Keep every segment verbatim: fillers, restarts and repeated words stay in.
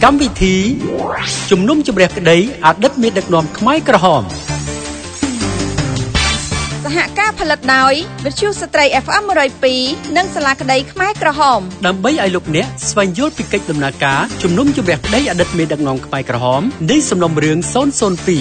កម្មវិធីជំនុំជម្រះក្តីអតីតមេដឹកនាំខ្មែរក្រហមសហការផលិតដោយវិទ្យុស្ត្រី เอฟ เอ็ม one oh two និងសាលាក្តីខ្មែរក្រហមដើម្បីឲ្យលោកអ្នកស្វែងយល់ពីកិច្ចដំណើរការជំនុំជម្រះក្តីអតីតមេដឹកនាំខ្មែរក្រហមនៃសំណុំរឿងศูนย์ศูนย์two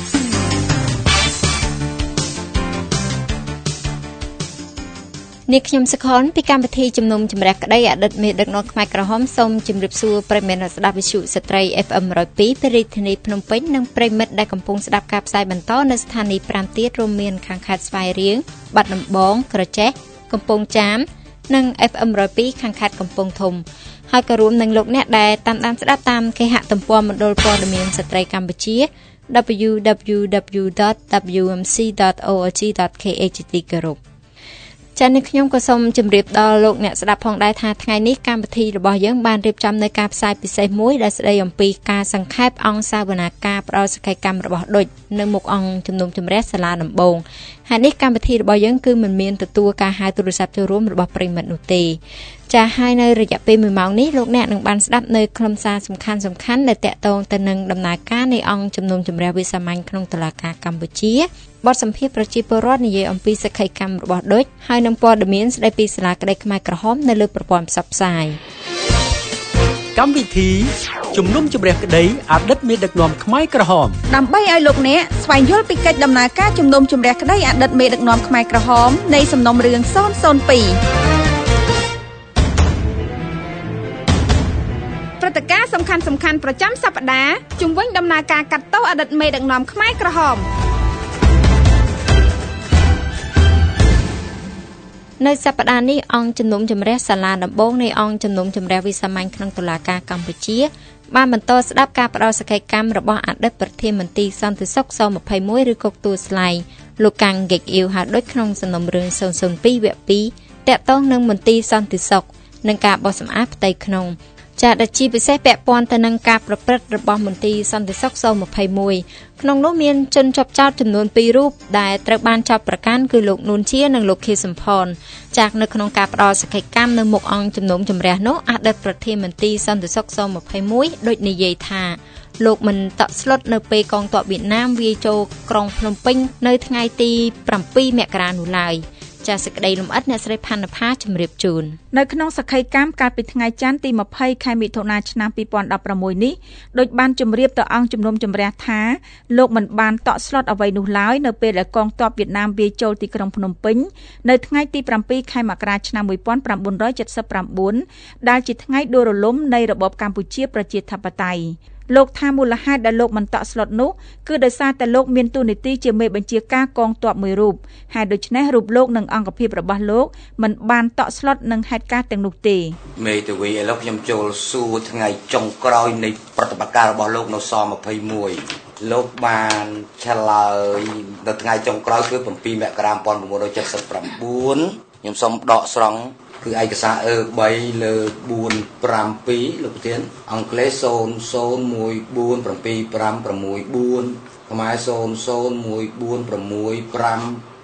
នេះខ្ញុំសខនពីកម្មវិធីជំនុំជម្រះក្តីអតីតមេដឹកនាំខ្មែរក្រហមសូមជម្រាបសួរប្រិយមិត្តស្ដាប់វិទ្យុស្ត្រី เอฟ เอ็ม one oh two ពីរាជធានីភ្នំពេញនិងប្រិយមិត្តដែលកំពុងស្ដាប់ការផ្សាយបន្តនៅស្ថានីយ៍fiveទៀតរួមមានខាងខេត្តស្វាយរៀងបាត់ដំបងក្រចេះកំពង់ចាមនិង เอฟ เอ็ม one oh two ខាងខេត្តកំពង់ធំហើយក៏រួមនឹងលោកអ្នកដែលតាមដានស្ដាប់តាមគេហទំព័រមណ្ឌលព័ត៌មានស្ត្រីកម្ពុជា double-u double-u double-u dot w m c dot org dot k h ទីគោរពចា៎នេះខ្ញុំក៏សូមជម្រាបដល់លោកអ្នកស្ដាប់ផងដែរថាថ្ងៃនេះកម្មវិធីរបស់យើងបានរៀបចំនៅការផ្សាយពិសេសមួយដែលស្ដីអំពីការសង្ខេបអង្គសាវនាការផ្ដល់សក្ខីកម្មរបស់ឌុចនៅមុខអង្គជំនុំជម្រះសាលាដំបងហើយនេះកម្មវិធីរបស់យើងគឺមិនមានទទួលការហៅទូរស័ព្ទចូលរួមរបស់ប្រិយមិត្តនោះទេចា៎ហើយនៅរយៈពេលoneម៉ោងនេះលោកអ្នកនឹងបានស្ដាប់នៅខ្លឹមសារសំខាន់សំខាន់ដែលតាក់ទងទៅនឹងដំណើរការនៃអង្គជំនុំជម្រះវិសាមញ្ញក្នុងតុលាការកម្ពុជាបទសម្ភាសន៍ប្រជាពលរដ្ឋនិយាយអំពីសក្ខីកម្មរបស់ឌុចហើយនឹងព័ត៌មានស្ដីពីសាលាក្តីខ្មែរក្រហមនៅលើប្រព័ន្ធផ្សព្វផ្សាយកម្មវិធីជំនុំជម្រះក្តីអតីតមេដឹកនាំខ្មែរក្រហមដើម្បីឲ្យលោកអ្នកស្វែងយល់ពីកិច្ចដំណើរការជំនុំជម្រះក្តីអតីតមេដឹកនាំខ្មែរក្រហមនៃសំណុំរឿងศูนย์ศูนย์twoព្រឹត្តិការណ៍សំខាន់សំខាន់ប្រចាំសប្តាហ៍ជុំវិញដំណើរការកាត់ទោសអតីតមេដឹកនាំខ្មែរក្រហមនៅសប្តាហ៍នេះអង្គជំនុំជម្រះសាលាដំបងនៃអង្គជំនុំជម្រះវិសាមញ្ញក្នុងតុលាការកម្ពុជាបានបន្តស្ដាប់ការផ្ដល់សក្ខីកម្មរបស់អតីតប្រធានមន្ត្រីសន្តិសុខសtwenty-oneឬកុកទួលស្លែងលោកកាំងហ្គេកអ៊ីវហៅដូចក្នុងសំណុំរឿងศูนย์ศูนย์twoវគ្គtwoតាក់ទងនឹងមន្ត្រីសន្តិសុខនិងការបោះសម្អាតផ្ទៃក្នុងចាត់ជាពិសេសពាក់ព័ន្ធទៅនឹងការប្រព្រឹត្តរបស់មន្ត្រីសន្តិសុខសtwenty-oneក្នុងនោះមានជនជាប់ចោទចំនួនtwoរូបដែលត្រូវបានចាប់ប្រកាន់គឺលោកនួនជានិងលោកខៀវសំផនចាក់នៅក្នុងការផ្ដល់សក្ខីកម្មនៅមុខអង្គជំនុំជម្រះនោះអតីតប្រធានមន្ត្រីសន្តិសុខសtwenty-oneដូចនិយាយថាលោកមិនតក់ស្លុតនៅពេលកងទ័ពវៀតណាមវាយចូលក្រុងភ្នំពេញនៅថ្ងៃទីsevenមករានោះឡើយចាសសេចក្តីលម្អិតអ្នកស្រីផាន់នផាជំរាបជូននៅក្នុងសក្ខីកម្មកាលពីថ្ងៃច័ន្ទទីtwentyខែមិថុនាឆ្នាំtwo thousand sixteenនេះដូចបានជម្រាបទៅអង្គជំនុំជម្រះថាលោកមិនបានតក់ស្លុតអ្វីនោះឡើយនៅពេលដែលកងទ័ពវៀតណាមវាយចូលទីក្រុងភ្នំពេញនៅថ្ងៃទីsevenខែមករាឆ្នាំnineteen seventy-nineដែលជាថ្ងៃដួលរលំនៃរបបកម្ពុជាប្រជាធិបតេយ្យលោកថាមូលហេតុដែលលោកមិនតក់ស្លុតនោះគឺដោយសារតែលោកមានតួនាទីជាមេបញ្ជាការកងទ័ពមួយរូបហើយដូច្នេះរូបលោកនិងអង្គភាពរបស់លោកមិនបានតក់ស្លុតនឹងហេតុការណ៍ទាំងនោះទេមេតាវីឥឡូវខ្ញុំចូលសួរថ្ងៃចុងក្រោយនៃប្រតិបត្តិការរបស់លោកនៅសtwenty-oneលោកបានឆ្លើយនៅថ្ងៃចុងក្រោយគឺsevenមករាnineteen seventy-nineខ្ញុំសូមដកស្រង់គឺឯកសារអឺthreeលើfour fifty-twoលោកប្រធានអង់គ្លេសzero zero one four seven five six fourខ្មែរzero zero one four six five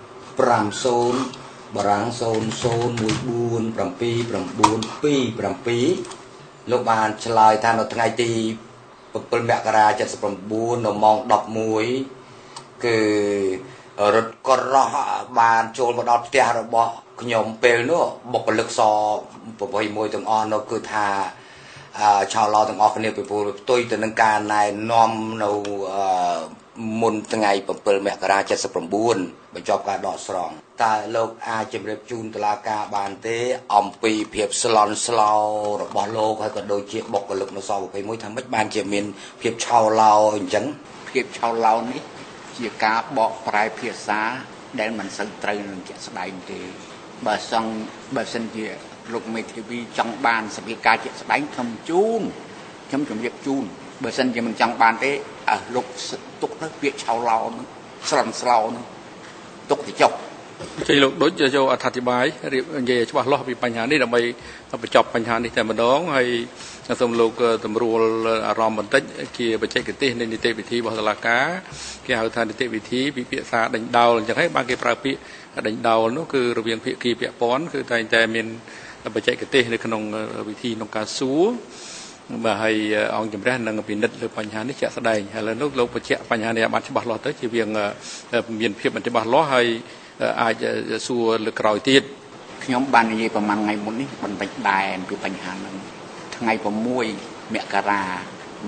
five zeroបារាំងzero zero one four seven nine two sevenលោកបានឆ្លើយថានៅថ្ងៃទីsevenមករាseventy-nineនៅម៉ោងelevenគឺរថករ៉ោះបានចូលមកដល់ផ្ទះរបស់ខ្ញុំពេលនោះបុគ្គលិកសtwenty-oneទាំងអស់នោះគឺថាឆោឡោទាំងអស់គ្នាពីព្រោះផ្ទុយទៅនឹងការណែនាំនៅមុនថ្ងៃsevenមករាseventy-nineបញ្ចប់ការដកស្រង់តើលោកអាចជម្រាបជូនតុលាការបានទេអំពីភាពស្លន់ស្លោរបស់លោកហើយក៏ដូចជាបុគ្គលិកនៅសtwenty-oneថាម៉េចបានជាមានភាពឆោឡោអញ្ចឹងភាពឆោឡោនេះជាការបកប្រែភាសាដែលមិនសូវត្រូវនឹងជាក់ស្ដែងទេបើសងបើសិនជាលោកមេធាវីចង់បានសភាការជាក់ស្ដែងខ្ញុំជូនខ្ញុំជម្រាបជូនបើសិនជាមិនចង់បានទេអើលោកទុកទៅពាក្យឆោឡោនោះស្រន់ស្លោនោះទុកទៅចុះជ័យលោកដូចយកអធិប្បាយរៀបនិយាយច្បាស់លាស់ពីបញ្ហានេះដើម្បីបញ្ចប់បញ្ហានេះតែម្ដងហើយសូមលោកតម្រួលអារម្មណ៍បន្តិចជាបច្ចេកទេសនៃនីតិវិធីរបស់តុលាការគេហៅថានីតិវិធីពិភាក្សាដេញដោលអញ្ចឹងហើយបានគេប្រើពាក្យដេញដោលនោះគឺរវាងភាគីពាក់ព័ន្ធគឺតែងតែមានបច្ចេកទេសនៅក្នុងវិធីក្នុងការសួរបាទហើយអង្គជំរះនឹងពិនិត្យលើបញ្ហានេះជាក់ស្ដែងហើយលើនោះលោកបញ្ជាក់បញ្ហានេះបានច្បាស់លាស់ទៅជាវាមានភាពមិនច្បាស់លាស់ហើយអាចសួរលើក្រោយទៀតខ្ញុំបាននិយាយប្រហែលថ្ងៃមុននេះបន្តិចដែរអំពីបញ្ហាហ្នឹងថ្ងៃ6មករាnineteen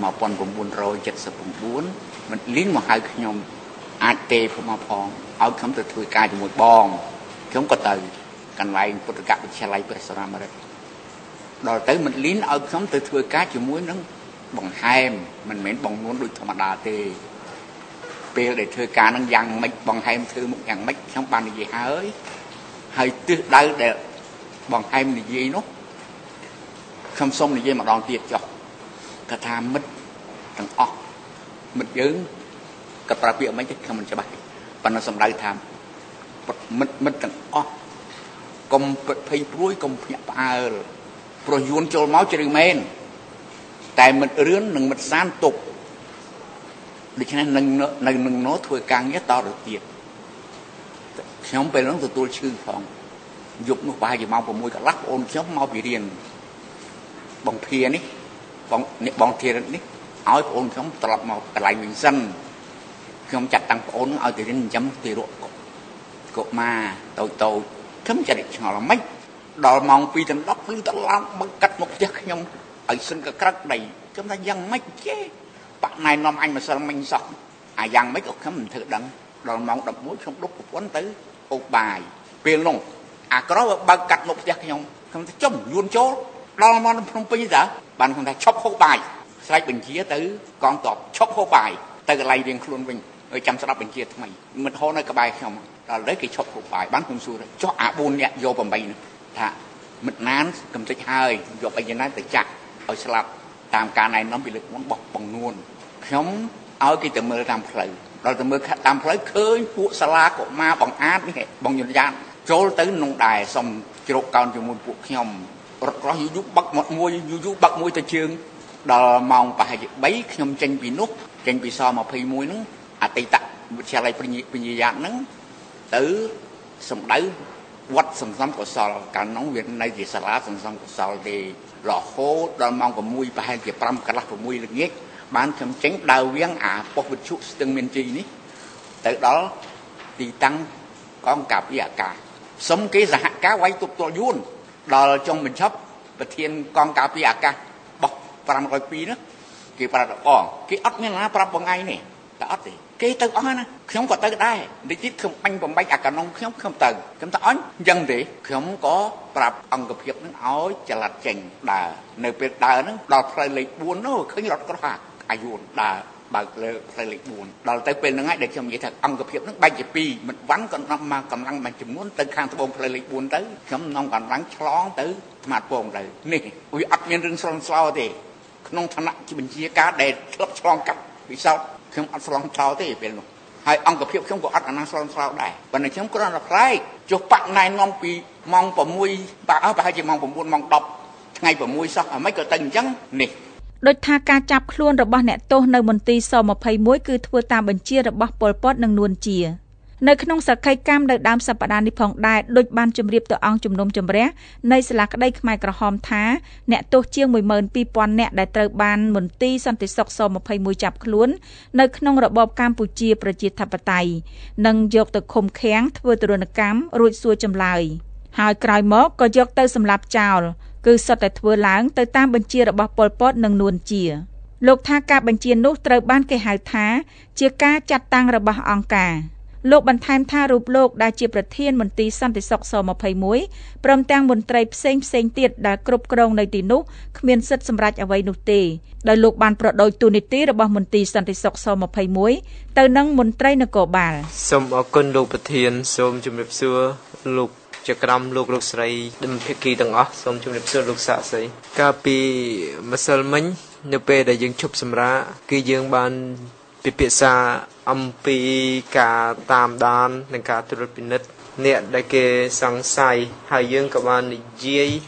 seventy-nineមិនលីងមកហៅខ្ញុំអាចទេមកផងឲ្យខ្ញុំទៅធ្វើការជាមួយបងខ្ញុំក៏ទៅកន្លែងពុទ្ធកវិទ្យាល័យព្រះសរាមរិទ្ធដល់ទៅមិនលីនឲ្យខ្ញុំទៅធ្វើការជាមួយនឹងបង្ហែមមិនមែនបងនួនដូចធម្មតាទេពេលដែលធ្វើការនឹងយ៉ាងម៉េចបង្ហែមធ្វើមុខយ៉ាងម៉េចខ្ញុំបាននិយាយហើយហើយទិសដៅដែលបង្ហែមនិយាយនោះខ្ញុំសូមនិយាយម្ដងទៀតចុះថាថាមិត្តទាំងអស់មិត្តយើងក៏ប្រាប់ពាក្យមិនទេខ្ញុំមិនច្បាស់ប៉ុន្តែសម្ដៅថាមិត្តមិត្តទាំងអស់កុំភ័យព្រួយកុំភ្ញាក់ផ្អើលព្រោះយួនចូលមកជ្រៅមែនតែមិត្តរឿននិងមិត្តសានទុកដូច្នេះនឹងនៅនឹងនោះធ្វើការងារតទៅទៀតខ្ញុំពេលនោះទទួលឈឺផងយប់នោះប្រហែលជាម៉ោង6កន្លះបងអូនខ្ញុំមកពីរៀនបងធានេះបងនេះបងធានេះឲ្យបងអូនខ្ញុំត្រឡប់មកកន្លែងវិញសិនខ្ញុំចាត់តាំងបងអូនឲ្យទៅរៀនចិញ្ចឹមទារកកុមារតូចតូចខ្ញុំចាត់ឆ្ងល់មិនដល់ម៉ោងtwoដល់tenភ្លឺតឡាំបឹកកាត់មុខផ្ទះខ្ញុំឲ្យសិនក៏ក្រឹកដីខ្ញុំថាយ៉ាងម៉េចចេះបាក់ណែនាំអញម្សិលមិញសោះអាយ៉ាងម៉េចក៏ខ្ញុំមិនធ្វើដឹងដល់ម៉ោងelevenខ្ញុំដុកប្រពន្ធទៅអូបាយពេលនោះអាក្របើកកាត់មុខផ្ទះខ្ញុំខ្ញុំថាចំយួនចូលដល់មកភ្នំពេញតាបានខ្ញុំថាឈប់ហូបបាយស្រែកបញ្ជាទៅកងទ័ពឈប់ហូបបាយទៅកន្លែងរៀងខ្លួនវិញឲ្យចាំស្ដាប់បញ្ជាថ្មីមិនហូរនៅក្បែរខ្ញុំដល់ឥឡូវគេឈប់ហូបបាយបានខ្ញុំសួរចុះអាfourនាក់យកeightនេះថាមិត្តណានកំតិចហើយយកអីយ៉ាងណាទៅចាក់ឲ្យស្លាប់តាមការណែនាំពីលើកមុនបោះបងនួនខ្ញុំឲ្យគេទៅមើលតាមផ្លូវដល់ទៅមើលតាមផ្លូវឃើញពួកសាលាកុមារបង្អាតនេះបងយុនយ៉ានចូលទៅក្នុងដែរសុំជ្រកកោនជាមួយពួកខ្ញុំរត់ក្រោះយូយូបាក់មាត់មួយយូយូបាក់មួយទៅជើងដល់ម៉ោងប្រហែលជាthreeខ្ញុំចេញពីនោះចេញពីសtwenty-oneហ្នឹងអតីតវិទ្យាល័យបញ្ញាយ៉ាតហ្នឹងទៅសម្ដៅវត្តសន្សំកុសលកាលនោះវានៅជាសាលាសន្សំកុសលទេរហូតដល់ម៉ោងsixប្រហែលជាfiveកន្លះsixល្ងាចបានខ្ញុំចេញដើរវៀងអាប៉ុស្តិ៍វិទ្យុស្ទឹងមានជ័យនេះទៅដល់ទីតាំងកងការពារអាកាសសុំគេសហការវាយទប់ទល់យួនដល់ចុងបញ្ចប់ប្រធានកងការពារអាកាសបោះfive oh twoនោះគេប្រាប់អូគេអត់មានណាប្រាប់បងឯងនេះតែអត់ទេគេទៅអស់ណាខ្ញុំក៏ទៅដែរតិចទៀតខ្ញុំបាញ់បំបែកអាកណុងខ្ញុំខ្ញុំទៅខ្ញុំថាអញអញ្ចឹងទេខ្ញុំក៏ប្រាប់អង្គភាពនឹងឲ្យចល័តចេញដើរនៅពេលដើរហ្នឹងដល់ផ្លូវលេខfourនោះឃើញរថក្រោះអាយុនដើរបើកលើផ្លូវលេខfourដល់ទៅពេលហ្នឹងហើយដែលខ្ញុំនិយាយថាអង្គភាពហ្នឹងបែកជាពីរមិនវ៉ាន់ក៏នាំមកកម្លាំងមួយចំនួនទៅខាងត្បូងផ្លូវលេខfourទៅខ្ញុំនាំកម្លាំងឆ្លងទៅស្មាតពងទៅនេះវាអត់មានរឿងស្រន់ស្លោទេក្នុងឋានៈជាបញ្ជាការដែលធ្លាប់ឆ្លងកាត់ពិសោធន៍ខ្ញុំអត់ស្លងឆ្លោទេពេលនោះហើយអង្គភាពខ្ញុំក៏អត់អាណាស្លងឆ្លោដែរប៉ុន្តែខ្ញុំគ្រាន់តែផ្លែកចុះបាក់ណែនាំពីម៉ោងsixបាក់អស់ប្រហែលជាម៉ោងnineម៉ោងtenថ្ងៃsixសោះអ្ហ្មិចក៏ទៅអញ្ចឹងនេះដូចថាការចាប់ខ្លួនរបស់អ្នកទោសនៅមន្ទីរសtwenty-oneគឺធ្វើតាមបញ្ជារបស់ប៉ុល ពត និងនួនជានៅក្នុងសក្ខីកម្មនៅដើមសប្តាហ៍នេះផងដែរដូចបានជម្រាបទៅអង្គជំនុំជម្រះនៃសាលាក្តីខ្មែរក្រហមថាអ្នកទោសជាងtwelve thousandនាក់ដែលត្រូវបានមន្ទីរសន្តិសុខសtwenty-oneចាប់ខ្លួននៅក្នុងរបបកម្ពុជាប្រជាធិបតេយ្យនិងយកទៅឃុំឃាំងធ្វើទរណកម្មរួចសួរចម្លើយហើយក្រោយមកក៏យកទៅសម្លាប់ចោលគឺសុទ្ធតែធ្វើឡើងទៅតាមបញ្ជារបស់ប៉ុល ពត និងនួនជាលោកថាការបញ្ជានោះត្រូវបានគេហៅថាជាការចាត់តាំងរបស់អង្គការលោកបន្ថែមថារូបលោកដែលជាប្រធានមន្ទីរសន្តិសុខសtwenty-oneព្រមទាំងមន្ត្រីផ្សេងផ្សេងទៀតដែលគ្រប់គ្រងនៅទីនោះគ្មានសិទ្ធិសម្រេចអ្វីនោះទេដោយលោកបានប្រដូចទូនីតិរបស់មន្ទីរសន្តិសុខសtwenty-oneទៅនឹងមន្ត្រីនគរបាលសូមអរគុណលោកប្រធានសូមជម្រាបសួរលោកជាក្រុមលោកលោកស្រីដឹមភិក្ខីទាំងអស់សូមជម្រាបសួរលោកសាក់សីកាលពីម្សិលមិញនៅពេលដែលយើងឈប់សម្រាកគឺយើងបានពិភាក្សាអំពីការតាមដាននិងការត្រួតពិនិត្យអ្នកដែលគេសង្ស័យហើយយើងក៏បាននិយាយ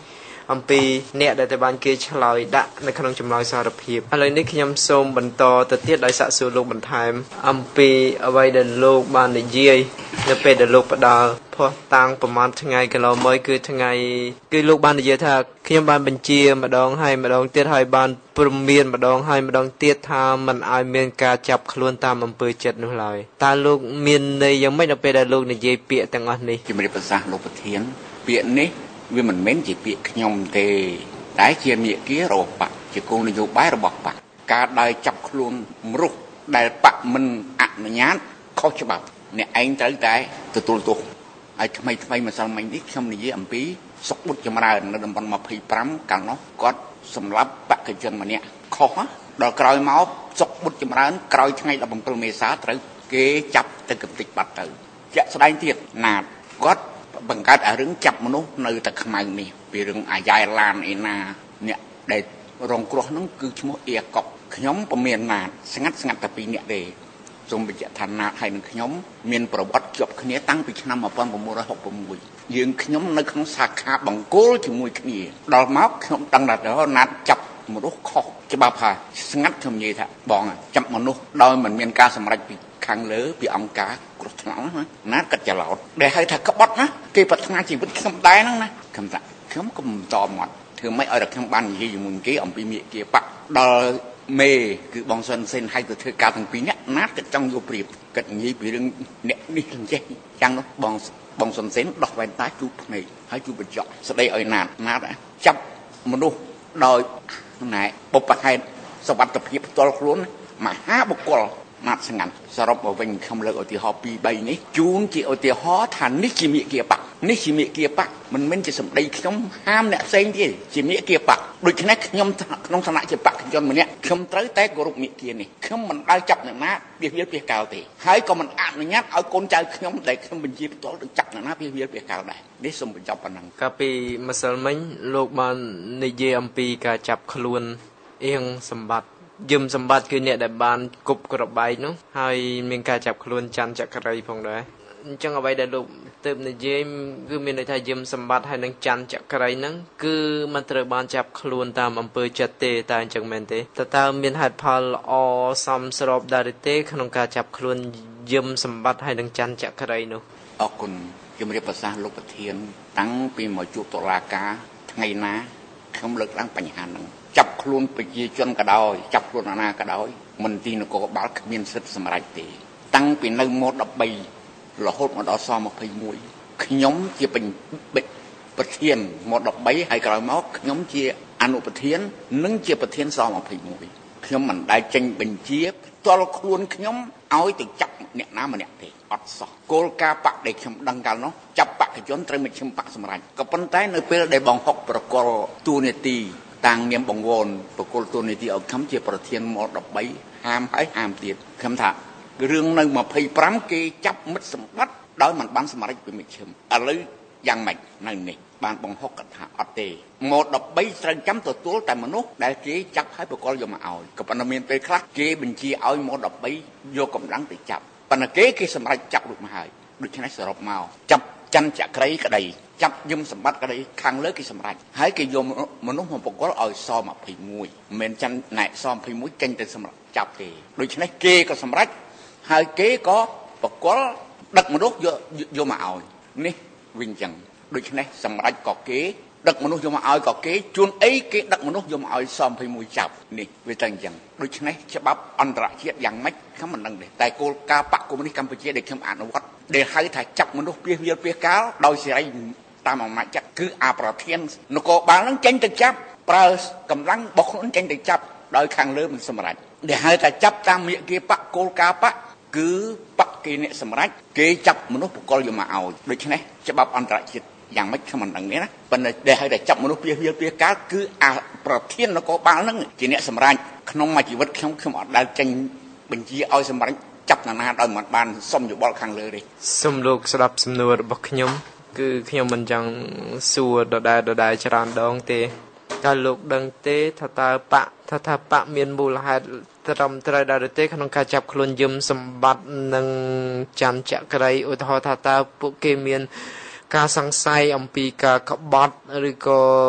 អំពីអ្នកដែលតែបានគេឆ្លើយដាក់នៅក្នុងចម្លើយសារភាពឥឡូវនេះខ្ញុំសូមបន្តទៅទៀតដោយសាកសួរលោកបន្ថែមអំពីអ្វីដែលលោកបាននិយាយនៅពេលដែលលោកផ្ដល់ផុសតាំងប្រហែលថ្ងៃកន្លងមកគឺថ្ងៃគឺលោកបាននិយាយថាខ្ញុំបានបញ្ជាម្ដងហើយម្ដងទៀតហើយបានព្រមានម្ដងហើយម្ដងទៀតថាមិនឲ្យមានការចាប់ខ្លួនតាមអំពើចិត្តនោះឡើយតើលោកមានន័យយ៉ាងម៉េចនៅពេលដែលលោកនិយាយពាក្យទាំងអស់នេះជំរាបប្រសាសន៍លោកប្រធានពាក្យនេះវាមិនមែនជាពាក្យខ្ញុំទេតែជាមាគ៌ារបស់បកជាគោលនយោបាយរបស់បកការដើរចាប់ខ្លួនមនុស្សដែលបកមិនអនុញ្ញាតខុសច្បាប់អ្នកឯងត្រូវតែទទួលទោសហើយថ្មីថ្មីម្សិលមិញនេះខ្ញុំនិយាយអំពីសុកបុត្រចម្រើននៅតំបន់ยี่สิบห้าកាលនោះគាត់សម្លាប់បកជនម្នាក់ខុសដល់ក្រោយមកសុកបុត្រចម្រើនក្រោយថ្ងៃដប់bảyមេសាត្រូវគេចាប់ទៅកំទេចបាត់ទៅជាក់ស្ដែងទៀតណាតគាត់បង្កើតឲ្យរឿងចាប់មនុស្សនៅតែខ្មៅនេះពីរឿងអាយ៉ៃឡានឯណាអ្នកដែលរងគ្រោះហ្នឹងគឺឈ្មោះអៀកុកខ្ញុំពុំមានណាតស្ងាត់ស្ងាត់តែពីរនាក់ទេសូមបញ្ជាក់ថាណាតហើយនឹងខ្ញុំមានប្រវត្តិជាប់គ្នាតាំងពីឆ្នាំmột nghìn chín trăm sáu mươi mốtយើងខ្ញុំនៅក្នុងសាខាបង្គោលជាមួយគ្នាដល់មកខ្ញុំដឹងថាណាតចាប់មនុស្សខុសច្បាប់ហើយស្ងាត់ខ្ញុំនិយាយថាបងចាប់មនុស្សដោយមិនមានការសម្រេចពីខាងលើពីអង្គការគ្រោះថ្នាក់ណាតកាត់ច្រឡោតដែលហៅថាក្បត់ណាគេប្រាថ្នាជីវិតខ្ញុំដែរហ្នឹងណាខ្ញុំថាខ្ញុំក៏មិនតមាត់ធ្វើម៉េចឲ្យតែខ្ញុំបាននិយាយជាមួយគេអំពីមាគ៌ាបកដល់មេគឺបងសុនសេនឲ្យទៅធ្វើការទាំងពីរនាក់ណាតក៏ចង់យកព្រៀបគិតនិយាយពីរឿងអ្នកនេះចេះចឹងនោះបងបងសុនសេនដោះវ៉ែនតាជួបភ្នែកហើយជួបបញ្ចក់ស្ដីឲ្យណាតណាតចាប់មនុស្សដោយណែបុព្វហេតុសវត្ថភាពផ្ទាល់ខ្លួនមហាបុគ្គលណាត់ស្ងាត់សរុបមកវិញខ្ញុំលើកឧទាហរណ៍ពីរបីនេះជូនជាឧទាហរណ៍ថានេះជាមាគ៌ាបកនេះជាមាគ៌ាបកមិនមែនជាសម្ដីខ្ញុំហាមអ្នកផ្សេងទេជាមាគ៌ាបកដូច្នេះខ្ញុំក្នុងឋានៈជាបកជនម្នាក់ខ្ញុំត្រូវតែគោរពមាគ៌ានេះខ្ញុំមិនដើរចាប់អ្នកណាពីវាពីកៅទេហើយក៏មិនអនុញ្ញាតឲ្យកូនចៅខ្ញុំដែលខ្ញុំបញ្ជាផ្ទាល់ទៅចាប់អ្នកណាពីវាពីកៅដែរនេះសូមបញ្ចប់ប៉ុណ្ណឹងកាលពីម្សិលមិញលោកបាននិយាយអំពីការចាប់ខ្លួនអៀងសម្បត្តិយឹមសម្បត្តិគឺអ្នកដែលបានគប់ក្របបែកនោះហើយមានការចាប់ខ្លួនច័ន្ទចក្រីផងដែរអញ្ចឹងអ្វីដែលលោកទើបនិយាយគឺមានន័យថាយឹមសម្បត្តិហើយនឹងច័ន្ទចក្រីហ្នឹងគឺมันត្រូវបានចាប់ខ្លួនតាមអំពើចិត្តទេតែអញ្ចឹងមែនទេតើតើមានហេតុផលល្អសមស្របដែរទេក្នុងការចាប់ខ្លួនយឹមសម្បត្តិហើយនឹងច័ន្ទចក្រីនោះអរគុណជំរាបប្រសាសន៍លោកប្រធានតាំងពីមកជួបតុលាការថ្ងៃណាខ្ញុំលើកឡើងបញ្ហាហ្នឹងចាប់ខ្លួនប្រជាជនក៏ដោយចាប់ខ្លួនអាណាក៏ដោយមន្ទីរនគរបាលគ្មានសិទ្ធិសម្រេចទេតាំងពីនៅម៉ូដ13រហូតមកដល់ស21ខ្ញុំជាប្រធានម៉ូដ13ហើយក្រោយមកខ្ញុំជាអនុប្រធាននិងជាប្រធានស21ខ្ញុំមិនដែលចេញបញ្ជាផ្ទាល់ខ្លួនខ្ញុំឲ្យទៅចាប់អ្នកណាម្នាក់ទេអត់សោះគោលការណ៍បកដែលខ្ញុំដឹងកាលនោះចាប់បកជនត្រូវមជ្ឈិមបកសម្រេចក៏ប៉ុន្តែនៅពេលដែលបងហុកប្រកល់ទូនីតិតាំងនាមបង្វូនប្រគល់ទូនីតិឲ្យខ្ញុំជាប្រធានម៉ូដ13ហាមហើយហាមទៀតខ្ញុំថារឿងនៅยี่สิบห้าគេចាប់មិត្តសម្បត្តិដោយមិនបានសម្រេចពីមជ្ឈិមឥឡូវយ៉ាងម៉េចនៅនេះបានបងហុកគាត់ថាអត់ទេម៉ូដ13ត្រូវចាំទទួលតែមនុស្សដែលគេចាប់ហើយប្រកល់យកមកឲ្យក៏ប៉ុន្តែមានពេលខ្លះគេបញ្ជាឲ្យម៉ូដ13យកកម្លាំងទៅចាប់ប៉ុន្តែគេគេសម្រេចចាប់រួចមកហើយដូច្នេះសរុបមកចាប់ច័ន្ទចក្រីក្តីចាប់យឹមសម្បត្តិក្តីខាងលើគេសម្រេចហើយគេយកមនុស្សមកប្រកល់ឲ្យស21មិនមែនច័ន្ទណែស21ចេញទៅសម្រាប់ចាប់ទេដូច្នេះគេក៏សម្រេចហើយគេក៏ប្រកល់ដឹកមនុស្សយកយកមកឲ្យនេះវិញចឹងដូច្នេះសម្រេចក៏គេដឹកមនុស្សយកមកឲ្យក៏គេជួនអីគេដឹកមនុស្សយកមកឲ្យ21ចាប់នេះវាទៅអញ្ចឹងដូច្នេះច្បាប់អន្តរជាតិយ៉ាងម៉េចខ្ញុំមិនដឹងទេតែគោលការណ៍បកកុម្មុយនីសកម្ពុជាដែលខ្ញុំអនុវត្តដែលហៅថាចាប់មនុស្សពីវាលពីកាលដោយសេរីតាមអំណាចចិត្តគឺអាប្រធាននគរបាលនឹងចេញទៅចាប់ប្រើកម្លាំងរបស់ខ្លួនចេញទៅចាប់ដោយខាងលើមិនសម្រេចដែលហៅថាចាប់តាមមាគ៌ាបកគោលការណ៍បកគឺបកគេអ្នកសម្រេចគេចាប់មនុស្សបកលយកមកឲ្យដូច្នេះច្បាប់អន្តរជាតិយ៉ាងម៉េចខ្ញុំមិនដឹងទេណាប៉ុន្តែដែលហៅថាចាប់មនុស្សពីវាលពីកាលគឺអាប្រធាននគរបាលនឹងជាអ្នកសម្រេចក្នុងមួយជីវិតខ្ញុំខ្ញុំអត់ដែលចេញបញ្ជាឲ្យសម្រេចចាប់ណាណាដោយមិនបានសុំយោបល់ខាងលើទេសូមលោកស្ដាប់សំណួររបស់ខ្ញុំគឺខ្ញុំមិនចង់សួរដដែលដដែលច្រើនដងទេតើលោកដឹងទេថាតើបកថាថាបកមានមូលហេតុត្រឹមត្រូវដែរទេក្នុងការចាប់ខ្លួនយឹមសម្បត្តិនិងច័ន្ទចក្រីឧទាហរណ៍ថាតើពួកគេមានការសង្ស័យអំពីការក្បត់ឬក៏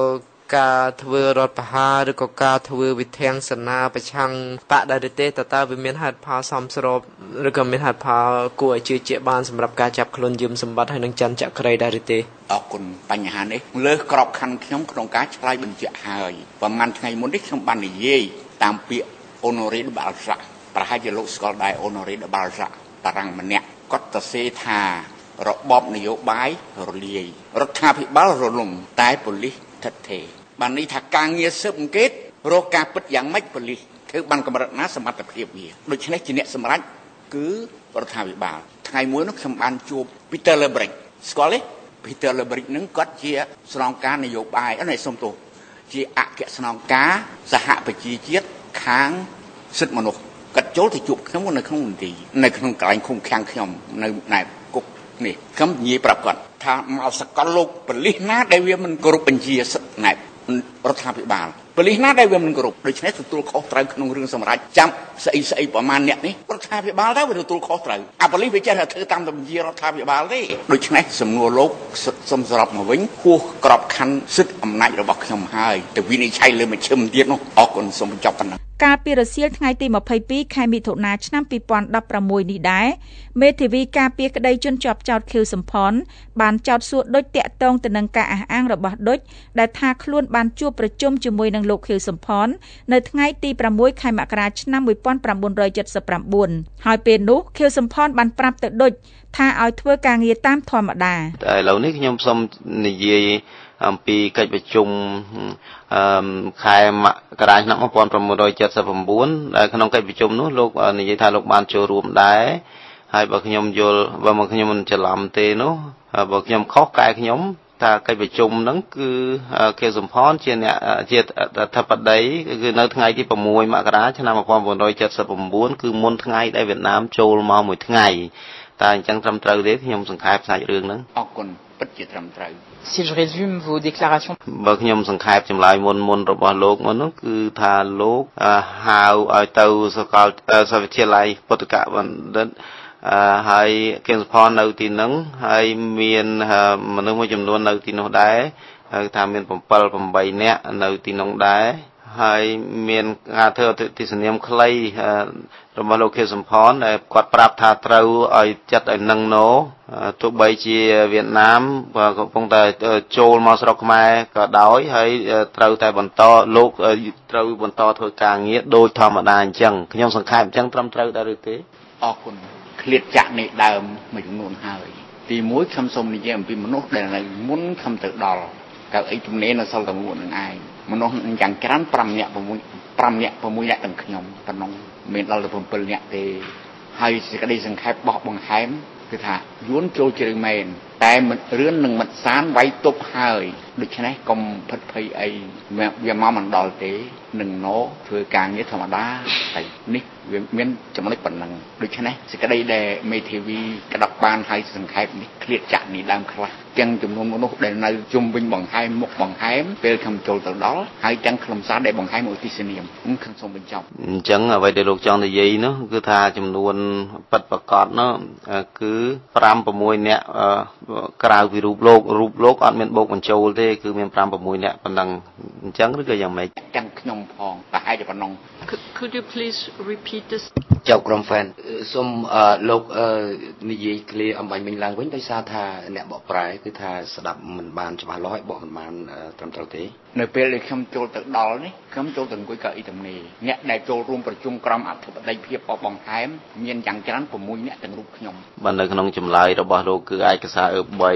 ការធ្វើរដ្ឋប្រហារឬក៏ការធ្វើវិធានសនាប្រឆាំងបដិទេតើតើវាមានហេតុផលសមស្របឬក៏មានហេតុផលគួរឲ្យជឿជាក់បានសម្រាប់ការចាប់ខ្លួនยืមសម្បត្តិហើយនឹងច័ន្ទចក្រីដែរទេអរគុណបញ្ហានេះលើសក្របខ័ណ្ឌខ្ញុំក្នុងការឆ្លើយបញ្ជាក់ហើយប្រហែលថ្ងៃមុននេះខ្ញុំបាននិយាយតាមពាក្យ Honoré de Balzac ប្រហែលជាលោកស្គាល់ដែរ Honoré de Balzac បារាំងម្នាក់គាត់ទៅសេថារបបនយោបាយរលាយរដ្ឋាភិបាលរលំតែប៉ូលីសថិតថេរបាននេះថាការងារស៊ើបអង្កេតរកការពិតយ៉ាងម៉េចប៉ូលីសធ្វើបានកម្រិតណាសមត្ថភាពវាដូច្នេះជាអ្នកសម្រេចគឺរដ្ឋាភិបាលថ្ងៃមួយនោះខ្ញុំបានជួប Peter Lebrick ស្គាល់ទេ Peter Lebrick នឹងគាត់ជាស្នងការនយោបាយអត់នេះសុំទោសជាអគ្គស្នងការសហប្រជាជាតិខាងសិទ្ធិមនុស្សគាត់ចូលទៅជួបខ្ញុំនៅក្នុងមន្ទីរនៅក្នុងកន្លែងឃុំឃាំងខ្ញុំនៅណែគុកនេះខ្ញុំនិយាយប្រាប់គាត់ថាមកសកលលោកប៉ូលីសណាដែលវាមិនគោរពបញ្ជាណែរដ្ឋាភិបាលប៉ូលីសណាដែលវាមិនគោរពដូច្នេះទទួលខុសត្រូវក្នុងរឿងសម្រាប់ចាប់ស្អីស្អីប្រមាណអ្នកនេះរដ្ឋាភិបាលទៅវាទទួលខុសត្រូវអាប៉ូលីសវាចេះតែធ្វើតាមបញ្ជារដ្ឋាភិបាលទេដូច្នេះសំណួរលោកសុំសរុបមកវិញហួសក្របខ័ណ្ឌសិទ្ធិអំណាចរបស់ខ្ញុំហើយទៅវិនិច្ឆ័យលើមជ្ឈិមទៀតនោះអរគុណសូមបញ្ចប់ប៉ុណ្ណឹងកាលពីរសៀលថ្ងៃទីម្ភៃពីរខែមិថុនាឆ្នាំពីរពាន់ដប់ប្រាំមួយនេះដែរមេធាវីការពារក្តីជនជាប់ចោទខៀវសំផនបានចោទសួរឌុចតាក់ទងទៅនឹងការអះអាងរបស់ឌុចដែលថាខ្លួនបានជួបប្រជុំជាមួយនឹងលោកខៀវសំផននៅថ្ងៃទីប្រាំមួយខែមករាឆ្នាំមួយពាន់ប្រាំបួនរយ칠សិប៩ហើយពេលនោះខៀវសំផនបានប្រាប់ទៅឌុចថាឲ្យធ្វើការងារតាមធម្មតាតែឥឡូវនេះខ្ញុំសូមនិយាយអំពីកិច្ចប្រជុំអឺខែមករាឆ្នាំmột nghìn chín trăm七十九ដែលក្នុងកិច្ចប្រជុំនោះលោកនិយាយថាលោកបានចូលរួមដែរហើយបើខ្ញុំយល់បើមកខ្ញុំមិនច្រឡំទេនោះបើខ្ញុំខុសកែខ្ញុំថាកិច្ចប្រជុំហ្នឹងគឺខៀវសំផនជាអ្នកជាអធិបតីគឺនៅថ្ងៃទីប្រាំមួយមករាឆ្នាំmột nghìn chín trăm七十九គឺមុនថ្ងៃដែលវៀតណាមចូលមកមួយថ្ងៃតែអញ្ចឹងត្រឹមត្រូវទេខ្ញុំសង្ខេបផ្សាច់រឿងហ្នឹងអរគុណពិតជាត្រឹមត្រូវ Si je résume vos déclarations បើខ្ញុំសង្ខេបចម្លើយមុនមុនរបស់លោកមុននោះគឺថាលោកហៅឲ្យទៅសាកលសាវិទ្យាល័យពុទ្ធកបណ្ឌិតហើយគៀងសុផននៅទីហ្នឹងហើយមានមនុស្សមួយចំនួននៅទីនោះដែរថាមានbảy 8នាក់នៅទីនោះដែរហើយមានការធ្វើទស្សនាមខ្លីរបស់លោកខៀវសំផនដែលគាត់ប្រាប់ថាត្រូវឲ្យចិត្តឲ្យនឹងណូទោះបីជាវៀតណាមកំពុងតែចូលមកស្រុកខ្មែរក៏ដោយហើយត្រូវតែបន្តលោកត្រូវបន្តធ្វើការងារដូចធម្មតាអញ្ចឹងខ្ញុំសង្ខេបអញ្ចឹងត្រឹមត្រូវដែរឬទេអរគុណឃ្លាតចាក់នេះដើមមួយចំនួនហើយទីមួយខ្ញុំសូមនិយាយអំពីមនុស្សដែលនៅមុនខ្ញុំទៅដល់កៅអីជំនាញនៅសល់តែមួយនឹងឯងមនុស្សយ៉ាងច្រើន5នាក់6 5នាក់6នាក់ទាំងខ្ញុំប៉ុណ្ណឹងមានដល់ទៅ7នាក់ទេហើយសេចក្តីសង្ខេបបោះបង្ហែមគឺថាយួនចូលជ្រៅមែនតែមិនរឿននឹងមិនសានវាយទប់ហើយដូច្នេះកុំភិតភ័យអីវាមកមិនដល់ទេនឹងណោធ្វើការងារធម្មតាតែនេះវាមានចំណុចប៉ុណ្ណឹងដូច្នេះសេចក្តីដែលមេធាវីក្តាប់បានហើយសង្ខេបនេះឃ្លាតចាក់នេះដើមខ្លះទាំងចំនួនមនុស្សដែលនៅជុំវិញបង្ហែមមុខបង្ហែមពេលខ្ញុំចូលទៅដល់ហើយទាំងខ្លឹមសារដែលបង្ហែមឧទ្ទិសនាមខ្ញុំសូមបញ្ចប់អញ្ចឹងអ្វីដែលលោកចង់និយាយនោះគឺថាចំនួនប៉ិតប្រកបនោះគឺ5 6នាក់ក្រៅពីរូបលោករូបលោកអត់មានបូកបញ្ចូលទេគឺមាន5 6នាក់ប៉ុណ្ណឹងអញ្ចឹងឬក៏យ៉ាងម៉េចទាំងខ្ញុំផងប្រហែលជាប៉ុណ្ណឹង Could you please repeat this ចៅក្រុមហ្វេនសូមលោកនិយាយឃ្លាអំបញ្ញមិញឡើងវិញដោយសារថាអ្នកបកប្រែគឺថាស្ដាប់មិនបានច្បាស់លាស់ហើយបកមិនបានត្រឹមត្រូវទេនៅពេលដែលខ្ញុំចូលទៅដល់នេះខ្ញុំចូលទៅអង្គុយកៅអីទំនេរអ្នកដែលចូលរួមប្រជុំក្រុមអធិបតីភាពបបបង្ហែមមានយ៉ាងច្រើន6នាក់ទាំងរូបខ្ញុំបាទនៅក្នុងចម្លើយរបស់លោកគឺឯកសារអឺ3/456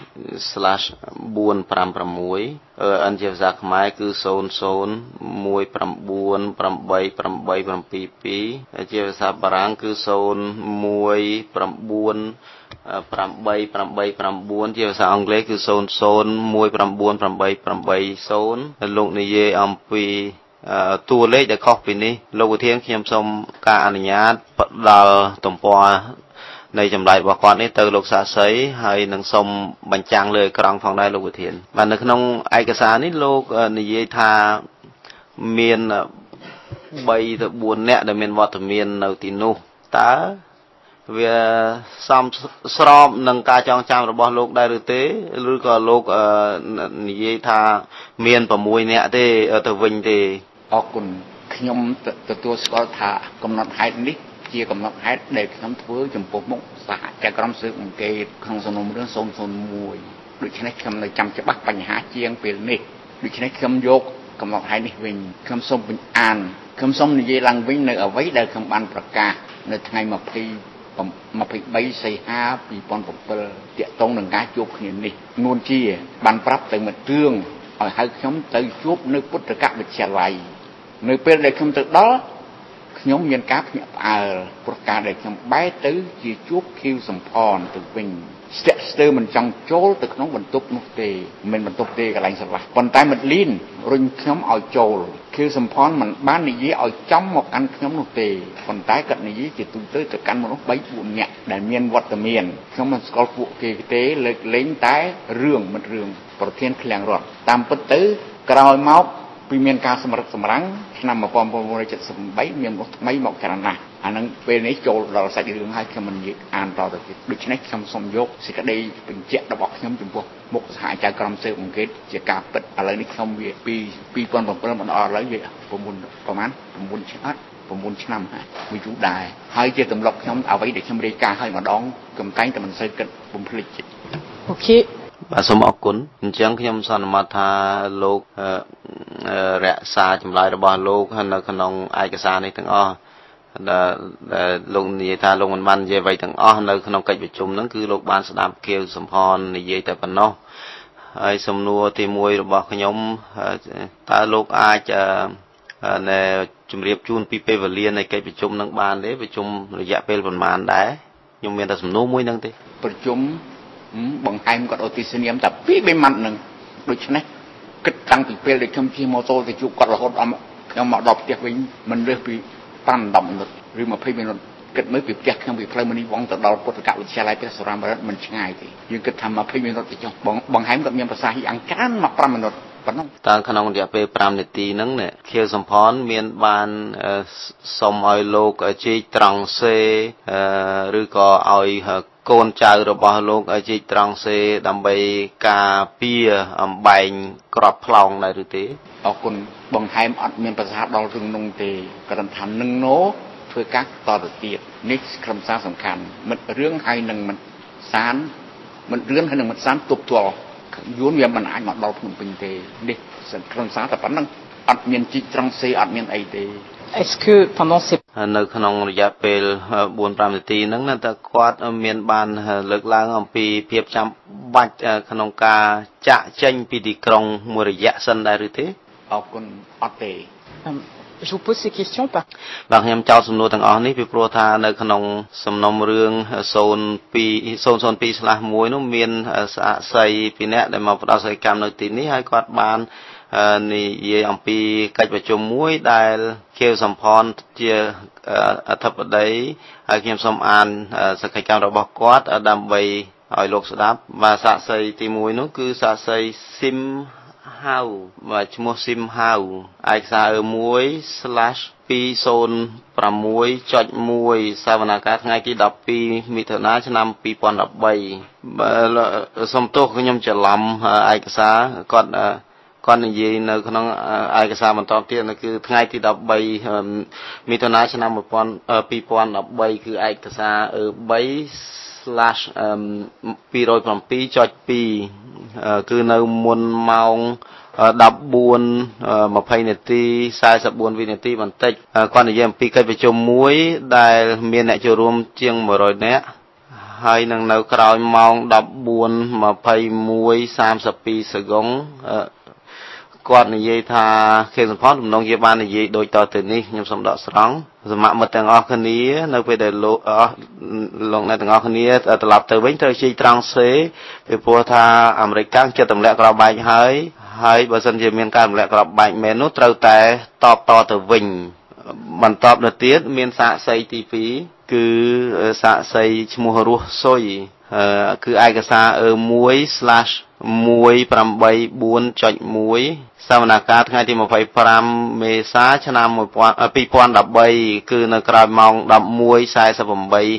អឺអនជាភាសាខ្មែរគឺศูนย์ ศูนย์ មួយ ប្រាំបួន ប្រាំបី ប្រាំបី ប្រាំពីរ ពីរជាភាសាបារាំងគឺศูนย์ មួយ ប្រាំបួន ប្រាំបី ប្រាំបី ប្រាំបួនជាភាសាអង់គ្លេសគឺศูนย์ ศูនย์ មួយ ប្រាំបួន ប្រាំបី ប្រាំបី ศูนย์លោកនិយាយអំពីតួលេខដែលខុសពីនេះលោកវិធានខ្ញុំសូមការអនុញ្ញាតផ្ដល់ទំព័រនៃចម្លើយរបស់គាត់នេះទៅលោកសាស្ត្រីហើយនឹងសូមបញ្ចាំងលើអេក្រង់ផងដែរលោកវិធានបាទនៅក្នុងឯកសារនេះលោកនិយាយថាមាន3ទៅ4នាក់ដែលមានវត្តមាននៅទីនោះតើវាសមស្របនឹងការចងចាំរបស់លោកដែរឬទេឬក៏លោកនិយាយថាមាន6នាក់ទេទៅវិញទេអរគុណខ្ញុំទទួលស្គាល់ថាកំណត់ហេតុនេះជាកំណត់ហេតុដែលខ្ញុំធ្វើចំពោះមុខសហគមន៍ក្រុមស៊ើបអង្កេតក្នុងសំណុំរឿងศูนย์ศูนย์หนึ่งដូច្នេះខ្ញុំនៅចាំច្បាស់បញ្ហាជាងពេលនេះដូច្នេះខ្ញុំយកកំណត់ហេតុនេះវិញខ្ញុំសូមបញ្អានខ្ញុំសូមនិយាយឡើងវិញនៅអ្វីដែលខ្ញុំបានប្រកាសនៅថ្ងៃยี่สิบสามសីហាยี่สิบเจ็ดតាក់ទងនឹងការជួបគ្នានេះនួនជាបានប្រាប់ទៅមិត្តរឿងឲ្យហៅខ្ញុំទៅជួបនៅពុទ្ធកវិទ្យាល័យនៅពេលដែលខ្ញុំទៅដល់ខ្ញុំមានការភ្ញាក់ផ្អើលព្រោះការដែលខ្ញុំបែរទៅជាជួបខៀវសំផនទៅវិញស្ទាក់ស្ទើរមិនចង់ចូលទៅក្នុងបន្ទប់នោះទេមិនបន្ទប់ទេកន្លែងស្រឡះប៉ុន្តែមិត្តលីនរុញខ្ញុំឲ្យចូលខៀវសំផនមិនបាននិយាយឲ្យចំមកកាន់ខ្ញុំនោះទេប៉ុន្តែគាត់និយាយជាទូទៅទៅកាន់មនុស្សបីបួននាក់ដែលមានវត្តមានខ្ញុំមិនស្គាល់ពួកគេទេលើកលែងតែរឿងមិនរឿងប្រធានឃ្លាំងរដ្ឋតាមពិតទៅក្រោយមកពីមានការសម្រិតសម្រាំងឆ្នាំmột nghìn chín trăm七mươi támមានមនុស្សថ្មីមកច្រើនណាស់អានឹងពេលនេះចូលដល់សាច់រឿងហើយខ្ញុំមិននិយាយអានតទៅទៀតដូច្នេះខ្ញុំសូមយកសេចក្តីបញ្ជាក់របស់ខ្ញុំចំពោះមុខសហចៅក្រុមស៊ើបអង្កេតជាការពិតឥឡូវនេះខ្ញុំវាពីยี่สิบเจ็ดមកដល់ឥឡូវវា9ប្រហែល9ឆ្នាំ9ឆ្នាំហើយវាយូរដែរហើយជាទម្លាប់ខ្ញុំអ្វីដែលខ្ញុំរាយការណ៍ឲ្យម្ដងខ្ញុំតែងតែមិនសូវគិតបំភ្លេចអូខេបាទសូមអរគុណអញ្ចឹងខ្ញុំសន្មតថាលោករក្សាចម្លើយរបស់លោកនៅក្នុងឯកសារនេះទាំងអស់ដែលលោកនិយាយថាលោកមិនបាននិយាយអ្វីទាំងអស់នៅក្នុងកិច្ចប្រជុំហ្នឹងគឺលោកបានស្ដាប់ខៀវសំផននិយាយតែប៉ុណ្ណោះហើយសំណួរទីមួយរបស់ខ្ញុំតើលោកអាចណែជម្រាបជូនពីពេលវេលានៃកិច្ចប្រជុំនឹងបានទេប្រជុំរយៈពេលប្រហែលដែរខ្ញុំមានតែសំណួរមួយហ្នឹងទេប្រជុំបង្ហាញគាត់អូទីសនាមតែពីរបីម៉ាត់នឹងដូច្នេះគិតតាំងពីពេលដែលខ្ញុំជិះម៉ូតូទៅជួបគាត់រហូតដល់ខ្ញុំមកដល់ផ្ទះវិញមិនរើសពីfive to tenមិនិតឬtwentyមិនិតគិតមើលពីផ្ទះខ្ញុំពីផ្លូវមនីវងទៅដល់ពុទ្ធកវិទ្យាល័យព្រះសុរាមរិទ្ធមិនឆ្ងាយទេយើងគិតថាtwentyមិនិតទៅចុះបងបង្ហាញគាត់មានប្រសាសន៍យ៉ាងច្រើនមកfiveមិនិតប៉ុណ្ណឹងតើក្នុងរយៈពេលfiveនាទីហ្នឹងខៀវសំផនមានបានសុំឲ្យលោកជីកត្រង់សេឬក៏ឲ្យកូនចៅរបស់លោកឲ្យជីកត្រង់សេដើម្បីការពារអំបែងក្របផ្លោងដែរឬទេអរគុណបង្ហាញអត់មានប្រសាសន៍ដល់រឿងនោះទេគ្រាន់ថានឹងណូធ្វើការតទៅទៀតនេះក្រុមសារសំខាន់មិត្តរឿងហើយនឹងមិនសានមិនរឿងហើយនឹងមិនសានទប់ទល់យួនវាមិនអាចមកដល់ភ្នំពេញទេនេះក្រុមសារតែប៉ុណ្្នឹងអត់មានជីកត្រង់សេអត់មានអីទេ Est-ce que pendant ces នៅក្នុងរយៈពេលfour to fiveនាទីហ្នឹងតើគាត់មានបានលើកឡើងអំពីភាពចាំបាច់ក្នុងការចាក់ចេញពីទីក្រុងមួយរយៈសិនដែរឬទេអរគុណអត់ទេ Je vous pose ces questions par បាទខ្ញុំចោទសំណួរទាំងអស់នេះពីព្រោះថានៅក្នុងសំណុំរឿងzero two zero zero two/oneនោះមានសាក្សីពីរនាក់ដែលមកផ្ដល់សេចក្ដីកម្មនៅទីនេះហើយគាត់បាននិយាយអំពីកិច្ចប្រជុំមួយដែលខៀវសំផនជាអធិបតីហើយខ្ញុំសូមអានសក្ខីកម្មរបស់គាត់ដើម្បីឲ្យលោកស្ដាប់បាទសាក្សីទីoneនោះគឺសាក្សីស៊ីមហៅបាទឈ្មោះស៊ីមហៅឯកសារone slash two oh six dot one សវនកម្មថ្ងៃទីtwelveមិថុនាឆ្នាំtwenty thirteenបាទសូមទោសខ្ញុំច្រឡំឯកសារគាត់គាត់និយាយនៅក្នុងឯកសារបន្តទៀតគឺថ្ងៃទីthirteenមិថុនាឆ្នាំtwenty thirteenគឺឯកសារthree slash two oh seven dot two គឺនៅមុនម៉ោងfourteen twentyនាទីforty-fourវិនាទីបន្តិចគាត់និយាយអំពីកិច្ចប្រជុំមួយដែលមានអ្នកចូលរួមជាងone hundredនាក់ហើយនឹងនៅក្រោយម៉ោងfourteen twenty-one thirty-twoសកុងគាត់និយាយថាខេសំផនទំនងជាបាននិយាយដូចតទៅនេះខ្ញុំសូមដកស្រង់សមមិត្តទាំងអស់គ្នានៅពេលដែលលោកលោកអ្នកទាំងអស់គ្នាត្រឡប់ទៅវិញត្រូវជិះត្រង់សេពីព្រោះថាអាមេរិកកាំងចិត្តទម្លាក់ក្របបែកហើយហើយបើសិនជាមានការទម្លាក់ក្របបែកមែននោះត្រូវតែតបតទៅវិញបន្តទៅទៀតមានសាក្សីទីtwoគឺសាក្សីឈ្មោះរស់សុយគឺឯកសារone slash one eighty-four dot one សវនកម្មថ្ងៃទីtwenty-fiveមេសាឆ្នាំtwenty thirteenគឺនៅក្រោយម៉ោងeleven forty-eight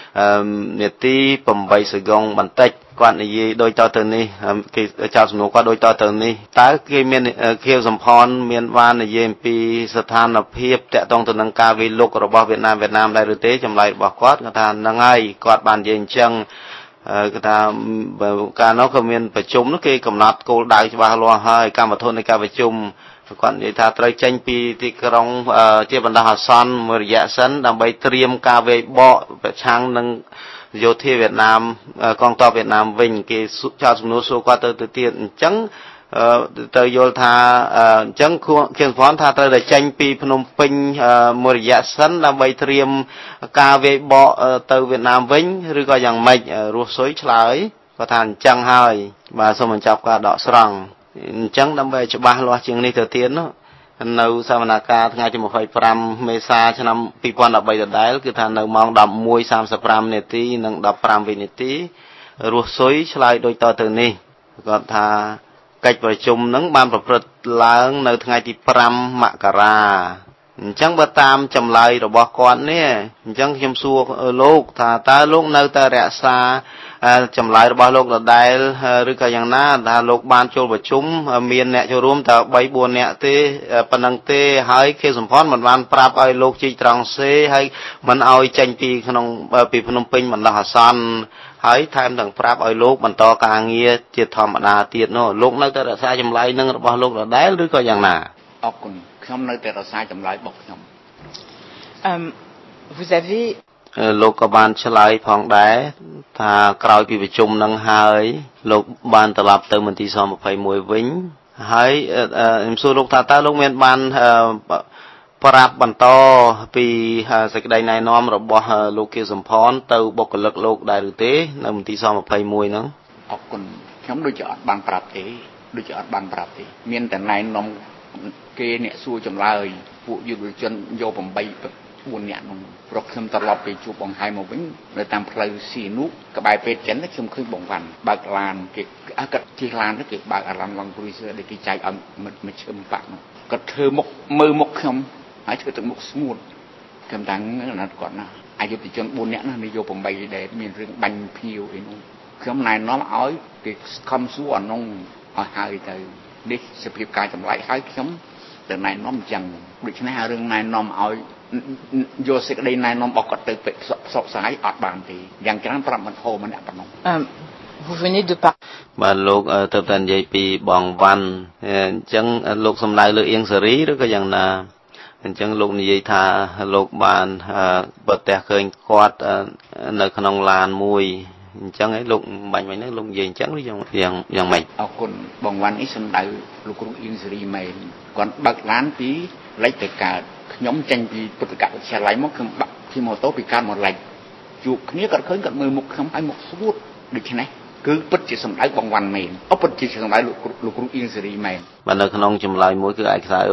នេតិeightសកងបន្តិចគាត់និយាយដូចតទៅនេះគេចោទសំណួរគាត់ដូចតទៅនេះតើគេមានខៀវសំផនមានបាននិយាយអំពីស្ថានភាពតាក់ទងទៅនឹងការវិលុករបស់វៀតណាមវៀតណាមដែរឬទេចម្លើយរបស់គាត់គាត់ថាហ្នឹងហើយគាត់បាននិយាយអញ្ចឹងគាត់ថាកាលនោះក៏មានប្រជុំនោះគេកំណត់គោលដៅច្បាស់លាស់ហើយកម្មវិធីនៃការប្រជុំគាត់និយាយថាត្រូវចេញពីទីក្រុងជាបណ្ដោះអាសន្នមួយរយៈសិនដើម្បីត្រៀមការវាយបកប្រឆាំងនឹងយោធាវៀតណាមកងទ័ពវៀតណាមវិញគេចោទសំណួរសួរគាត់ទៅទៅទៀតអញ្ចឹងទៅយល់ថាអញ្ចឹងខៀវសំផនថាត្រូវតែចេញពីភ្នំពេញមួយរយៈសិនដើម្បីត្រៀមការវាយបកទៅវៀតណាមវិញឬក៏យ៉ាងម៉េចរស់ស៊ុយឆ្លើយគាត់ថាអញ្ចឹងហើយបាទសូមបញ្ចប់ការដកស្រង់អញ្ចឹងដើម្បីច្បាស់លាស់ជាងនេះទៅទៀតនោះនៅសវនកម្មថ្ងៃទីtwenty-fiveមេសាឆ្នាំtwenty thirteenដដែលគឺថានៅម៉ោងeleven thirty-fiveនាទីនិងfifteenវិនាទីរស់ស៊ុយឆ្លើយដូចតទៅនេះគាត់ថាកិច្ចប្រជុំនឹងបានប្រព្រឹត្តឡើងនៅថ្ងៃទីfiveមករាអញ្ចឹងបើតាមចម្លើយរបស់គាត់នេះអញ្ចឹងខ្ញុំសួរលោកថាតើលោកនៅតែរក្សាចម្លើយរបស់លោកដដែលឬក៏យ៉ាងណាថាលោកបានចូលប្រជុំមានអ្នកចូលរួមតែthree fourនាក់ទេប៉ុណ្ណឹងទេហើយខេសំផនមិនបានប្រាប់ឲ្យលោកជីកត្រង់សេហើយមិនឲ្យចេញពីក្នុងពីភ្នំពេញបណ្ដោះអាសន្នហើយថែមទាំងប្រាប់ឲ្យលោកបន្តការងារជាធម្មតាទៀតនោះលោកនៅតែរក្សាចម្លើយនឹងរបស់លោកដដែលឬក៏យ៉ាងណាអរគុណខ្ញុំនៅតែរក្សាចម្លើយរបស់ខ្ញុំអឺ vous avez លោកក៏បានឆ្លើយផងដែរថាក្រោយពីប្រជុំនឹងហើយលោកបានត្រឡប់ទៅមន្ទីរស-twenty-oneវិញហើយខ្ញុំសួរលោកថាតើលោកមានបានប្រាប់បន្តពីសេចក្តីណែនាំរបស់លោកខៀវសំផនទៅបុគ្គលិកលោកដែរឬទេនៅមន្ទីរស-twenty-oneហ្នឹងអរគុណខ្ញុំដូចជាអត់បានប្រាប់ទេដូចជាអត់បានប្រាប់ទេមានតែណែនាំគេអ្នកសួរចម្លើយពួកយុវជនយកeight fourនាក់នោះព្រោះខ្ញុំត្រឡប់ពីជួបបងហៃមកវិញនៅតាមផ្លូវស៊ីនុក្បែរពេទ្យចិនខ្ញុំឃើញបងវ៉ាន់បើកឡានគេអាគាត់ជិះឡានគេបើកអារ៉ាំឡងគ្រូសឺដែលគេចែកឲ្យមកឈឹមបាក់នោះគាត់ធ្វើមុខមើលមុខខ្ញុំហើយធ្វើទឹកមុខស្ងួតខ្ញុំតាំងណាត់គាត់ណាអយុធជនfourនាក់ណានិយោeightដែលមានរឿងបាញ់ភៀវអីនោះខ្ញុំណែនាំឲ្យគេខំសួរអានោះឲ្យហើយទៅនេះសភាពការចម្លែកហើយខ្ញុំទៅណែនាំអញ្ចឹងដូច្នេះរឿងណែនាំឲ្យយកសេចក្តីណែនាំរបស់គាត់ទៅផ្សព្វផ្សាយអត់បានទេយ៉ាងច្រើនប្រាប់មិនហោម្នាក់ប៉ុណ្ណឹង vous venez de par បាទលោកទៅតែនិយាយពីបងវ៉ាន់អញ្ចឹងលោកសំដៅលើអៀងសេរីឬក៏យ៉ាងណាអញ្ចឹងលោកនិយាយថាលោកបានប្រទះឃើញគាត់នៅក្នុងឡានមួយអញ្ចឹងឯងលោកបាញ់មិញហ្នឹងលោកនិយាយអញ្ចឹងឬយ៉ាងយ៉ាងយ៉ាងម៉េចអរគុណបងវ៉ាន់នេះសំដៅលោកគ្រូអៀងសេរីមែនគាត់បើកឡានពីលិចទៅកើតខ្ញុំចេញពីពុទ្ធកវិទ្យាល័យមកខ្ញុំបាក់ជិះម៉ូតូពីកើតមកលិចជួបគ្នាគាត់ឃើញគាត់មើលមុខខ្ញុំឲ្យមុខស្ងួតដូច្នេះគឺពិតជាសំដៅបងវ៉ាន់មែនអពិតជាសំដៅលោកលោកគ្រូអ៊ីងសេរីមែនបាទនៅក្នុងចម្លើយមួយគឺឯកសារ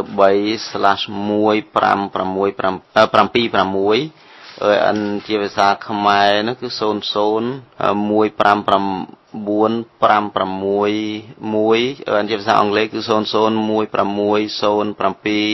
three one five six sevenអឺអនជាភាសាខ្មែរនោះគឺzero zero one five nine five six oneអនជាភាសាអង់គ្លេសគឺzero zero one six zero seven two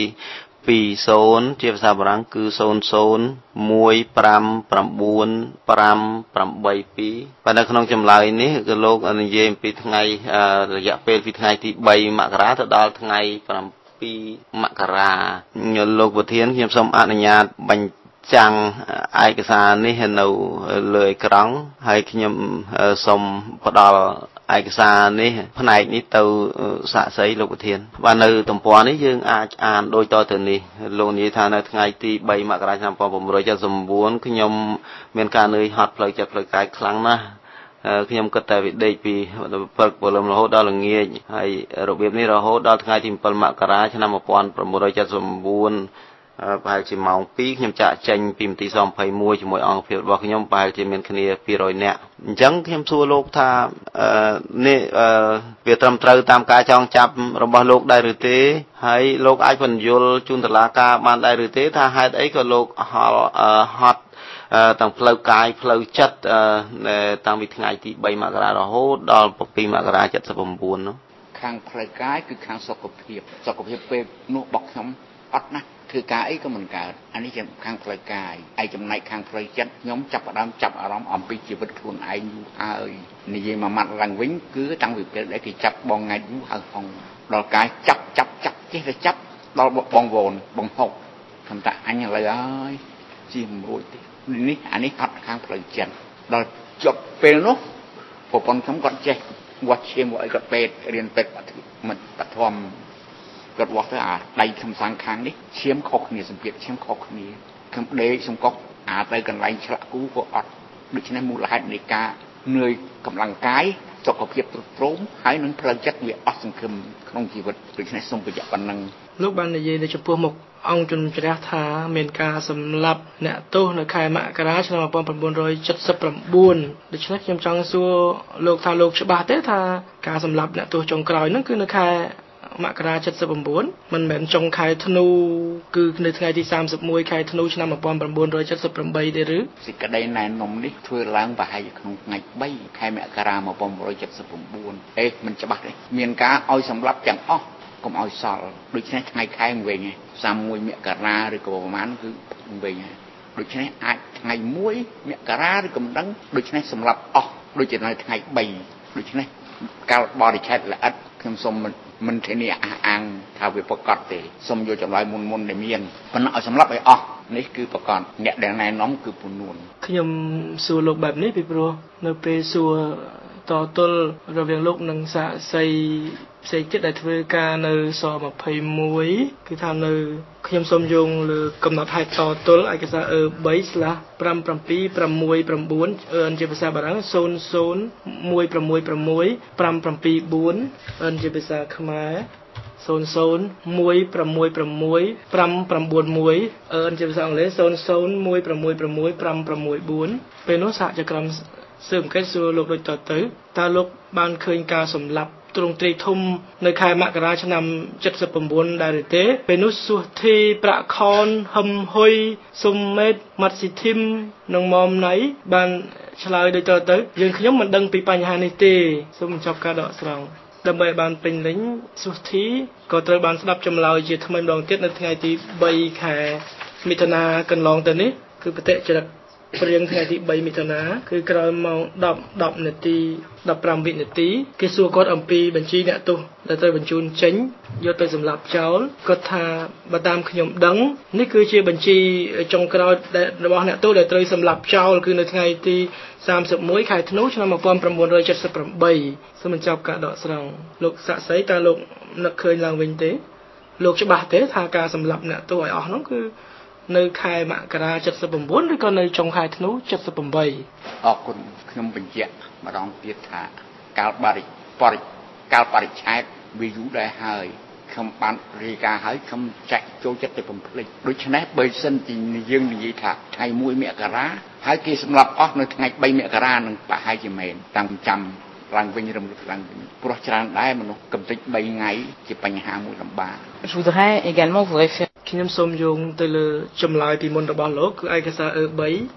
zeroជាភាសាបារាំងគឺzero zero one five nine five eight twoបាទនៅក្នុងចម្លើយនេះគឺលោកនិយាយពីថ្ងៃរយៈពេលពីថ្ងៃទីthreeមករាទៅដល់ថ្ងៃsevenមករាលោកប្រធានខ្ញុំសូមអនុញ្ញាតបញ្ចាំងឯកសារនេះនៅលើអេក្រង់ហើយខ្ញុំសូមផ្ដល់ឯកសារនេះផ្នែកនេះទៅសាកសីលោកប្រធានបាទនៅទំព័រនេះយើងអាចអានដូចតទៅនេះលោកនិយាយថានៅថ្ងៃទីthreeមករាឆ្នាំnineteen seventy-nineខ្ញុំមានការនឿយហត់ផ្លូវចិត្តផ្លូវកាយខ្លាំងណាស់ខ្ញុំគិតតែវិដេកពីព្រឹកព្រលឹមរហូតដល់ល្ងាចហើយរបៀបនេះរហូតដល់ថ្ងៃទីsevenមករាឆ្នាំnineteen seventy-nineប្រហែលជាម៉ោងtwoខ្ញុំចាក់ចេញពីមន្ទីរស-twenty-oneជាមួយអង្គភាពរបស់ខ្ញុំប្រហែលជាមានគ្នាtwo hundredនាក់អញ្ចឹងខ្ញុំសួរលោកថានេះវាត្រឹមត្រូវតាមការចងចាប់របស់លោកដែរឬទេហើយលោកអាចបញ្យល់ជូនតុលាការបានដែរឬទេថាហេតុអីក៏លោកហល់ហត់ទាំងផ្លូវកាយផ្លូវចិត្តតាំងពីថ្ងៃទីthreeមករារហូតដល់twoមករាseventy-nineនោះខាងផ្លូវកាយគឺខាងសុខភាពសុខភាពពេលនោះរបស់ខ្ញុំអអត់ណាធ្វើការអីក៏មិនកើតអានេះជាខាងផ្លូវកាយឯចំណែកខាងផ្លូវចិត្តខ្ញុំចាប់ផ្ដើមចាប់អារម្មណ៍អំពីជីវិតខ្លួនឯងយូរហើយនិយាយមួយម៉ាត់ឡើងវិញគឺតាំងពីពេលដែលគេចាប់បងថ្ងៃយូរហើយហងដល់កាយចាប់ចាប់ចាប់ចេះតែចាប់ដល់បងវូនបងហុកខ្ញុំថាអញឥឡូវហើយជាមិនរួចទេនេះអានេះអត់ខាងផ្លូវចិត្តដល់ចប់ពេលនោះប្រពន្ធខ្ញុំគាត់ចេះវាស់ឈាមឲ្យគាត់ពេទ្យរៀនពេទ្យមិនបឋមគាត់វាស់ទៅអាដៃខ្ញុំសាំងខាងនេះឈាមខុសគ្នាសម្ពាធឈាមខុសគ្នាខ្ញុំដេកសំកុកអាទៅកន្លែងឆ្លាក់គូក៏អត់ដូច្នេះមូលហេតុនៃការនឿយកម្លាំងកាយសុខភាពទ្រុឌទ្រោមហើយនឹងផ្លូវចិត្តវាអស់សង្ឃឹមក្នុងជីវិតដូច្នេះសូមបញ្ជាក់ប៉ុណ្ណឹងលោកបាននិយាយនៅចំពោះមុខអង្គជំនុំជម្រះថាមានការសម្លាប់អ្នកទោសនៅខែមករាឆ្នាំmột nghìn chín trăm七十九ដូច្នេះខ្ញុំចង់សួរលោកថាលោកច្បាស់ទេថាការសម្លាប់អ្នកទោសចុងក្រោយហ្នឹងគឺនៅខែមករា七十九មិនមែនចុងខែធ្នូគឺនៅថ្ងៃទីសាមសិបមួយខែធ្នូឆ្នាំmột nghìn chín trăm七十八ទេឬសេចក្តីណែនាំនេះធ្វើឡើងប្រហែលក្នុងថ្ងៃបីខែមករាmột nghìn chín trăm七十九អេមិនច្បាស់ទេមានការឲ្យសម្លាប់ទាំងអស់កុំឲ្យសល់ដូច្នេះថ្ងៃខែវិញឯងសាមមួយមករាឬក៏ប្រហែលគឺវិញឯងដូច្នេះអាចថ្ងៃមួយមករាឬក៏មិនដឹងដូច្នេះសម្លាប់អស់ដូចជានៅថ្ងៃបីដូច្នេះកាលបរិច្ឆេទល្អិតខ្ញុំសូមមិនធានាអះអាងថាវាប្រកបទេសូមយកចម្លើយមុនមុនដែលមានប៉ុន្តែឲ្យសម្លាប់ឲ្យអស់នេះគឺប្រកបអ្នកដែលណែនាំគឺពូនួនខ្ញុំសួរលោកបែបនេះពីព្រោះនៅពេលសួរតទល់រវាងលោកនិងសាក្សីផ្សេងទៀតដែលធ្វើការនៅស-ยี่สิบเอ็ดគឺថានៅខ្ញុំសូមយោងលើកំណត់ហេតុតទល់ឯកសារអឺ3/five seven six nineអឺនជាភាសាបារាំងzero zero one six six five seven fourអឺនជាភាសាខ្មែរzero zero one six six five nine oneអឺនជាភាសាអង់គ្លេសzero zero one six six five nine fourពេលនោះសហជីវកម្មស៊ើបអង្កេតសួរលោកដូចតទៅតើលោកបានឃើញការសម្លាប់ទ្រង់ទ្រាយធំនៅខែមករាឆ្នាំ七十九ដែរទេពេលនោះសុធីប្រាក់ខនហឹមហ៊ុយសុំមេតម៉ាត់ស៊ីធីមនិងមុំណៃបានឆ្លើយដូចតទៅយើងខ្ញុំមិនដឹងពីបញ្ហានេះទេសូមបញ្ចប់ការដកស្រង់ដើម្បីបានពេញលេញសុធីក៏ត្រូវបានស្ដាប់ចម្លើយជាថ្មីម្ដងទៀតនៅថ្ងៃទី3ខែមិថុនាកន្លងទៅនេះគឺបតិចរិតព្រៀងថ្ងៃទី3មិថុនាគឺក្រោយម៉ោងtenនាទីfifteenវិនាទីគេសួរគាត់អំពីបញ្ជីអ្នកទោសដែលត្រូវបញ្ជូនចេញយកទៅសម្លាប់ចោលគាត់ថាបើតាមខ្ញុំដឹងនេះគឺជាបញ្ជីចុងក្រោយរបស់អ្នកទោសដែលត្រូវសម្លាប់ចោលគឺនៅថ្ងៃទីសាមសិបមួយខែធ្នូឆ្នាំmột nghìn chín trăm七十八សូមបញ្ចប់ការដកស្រង់លោកសាក់សីតើលោកនឹកឃើញឡើងវិញទេលោកច្បាស់ទេថាការសម្លាប់អ្នកទោសឲ្យអស់នោះគឺនៅខែមករា七十九ឬក៏នៅចុងខែធ្នូ七十八អរគុណខ្ញុំបញ្ជាក់ម្ដងទៀតថាកាលបរិបរិកាលបរិច្ឆេទវាយូរដែរហើយខ្ញុំបានរាយការណ៍ហើយខ្ញុំចាក់ចូលចិត្តទៅបំភ្លេចដូច្នេះបើសិនជាយើងនិយាយថាថ្ងៃមួយមករាហើយគេសម្លាប់អស់នៅថ្ងៃ3មករានឹងប្រហែលជាមែនតាំងចាំឡើងវិញរំលឹកឡើងវិញព្រោះច្រើនដែរមនុស្សកំតិច3ថ្ងៃជាបញ្ហាមួយលំបាក Je voudrais également vous référer ខ្ញុំសូមយោងទៅលើចម្លើយពីមុនរបស់លោកគឺឯកសារអឺ3/five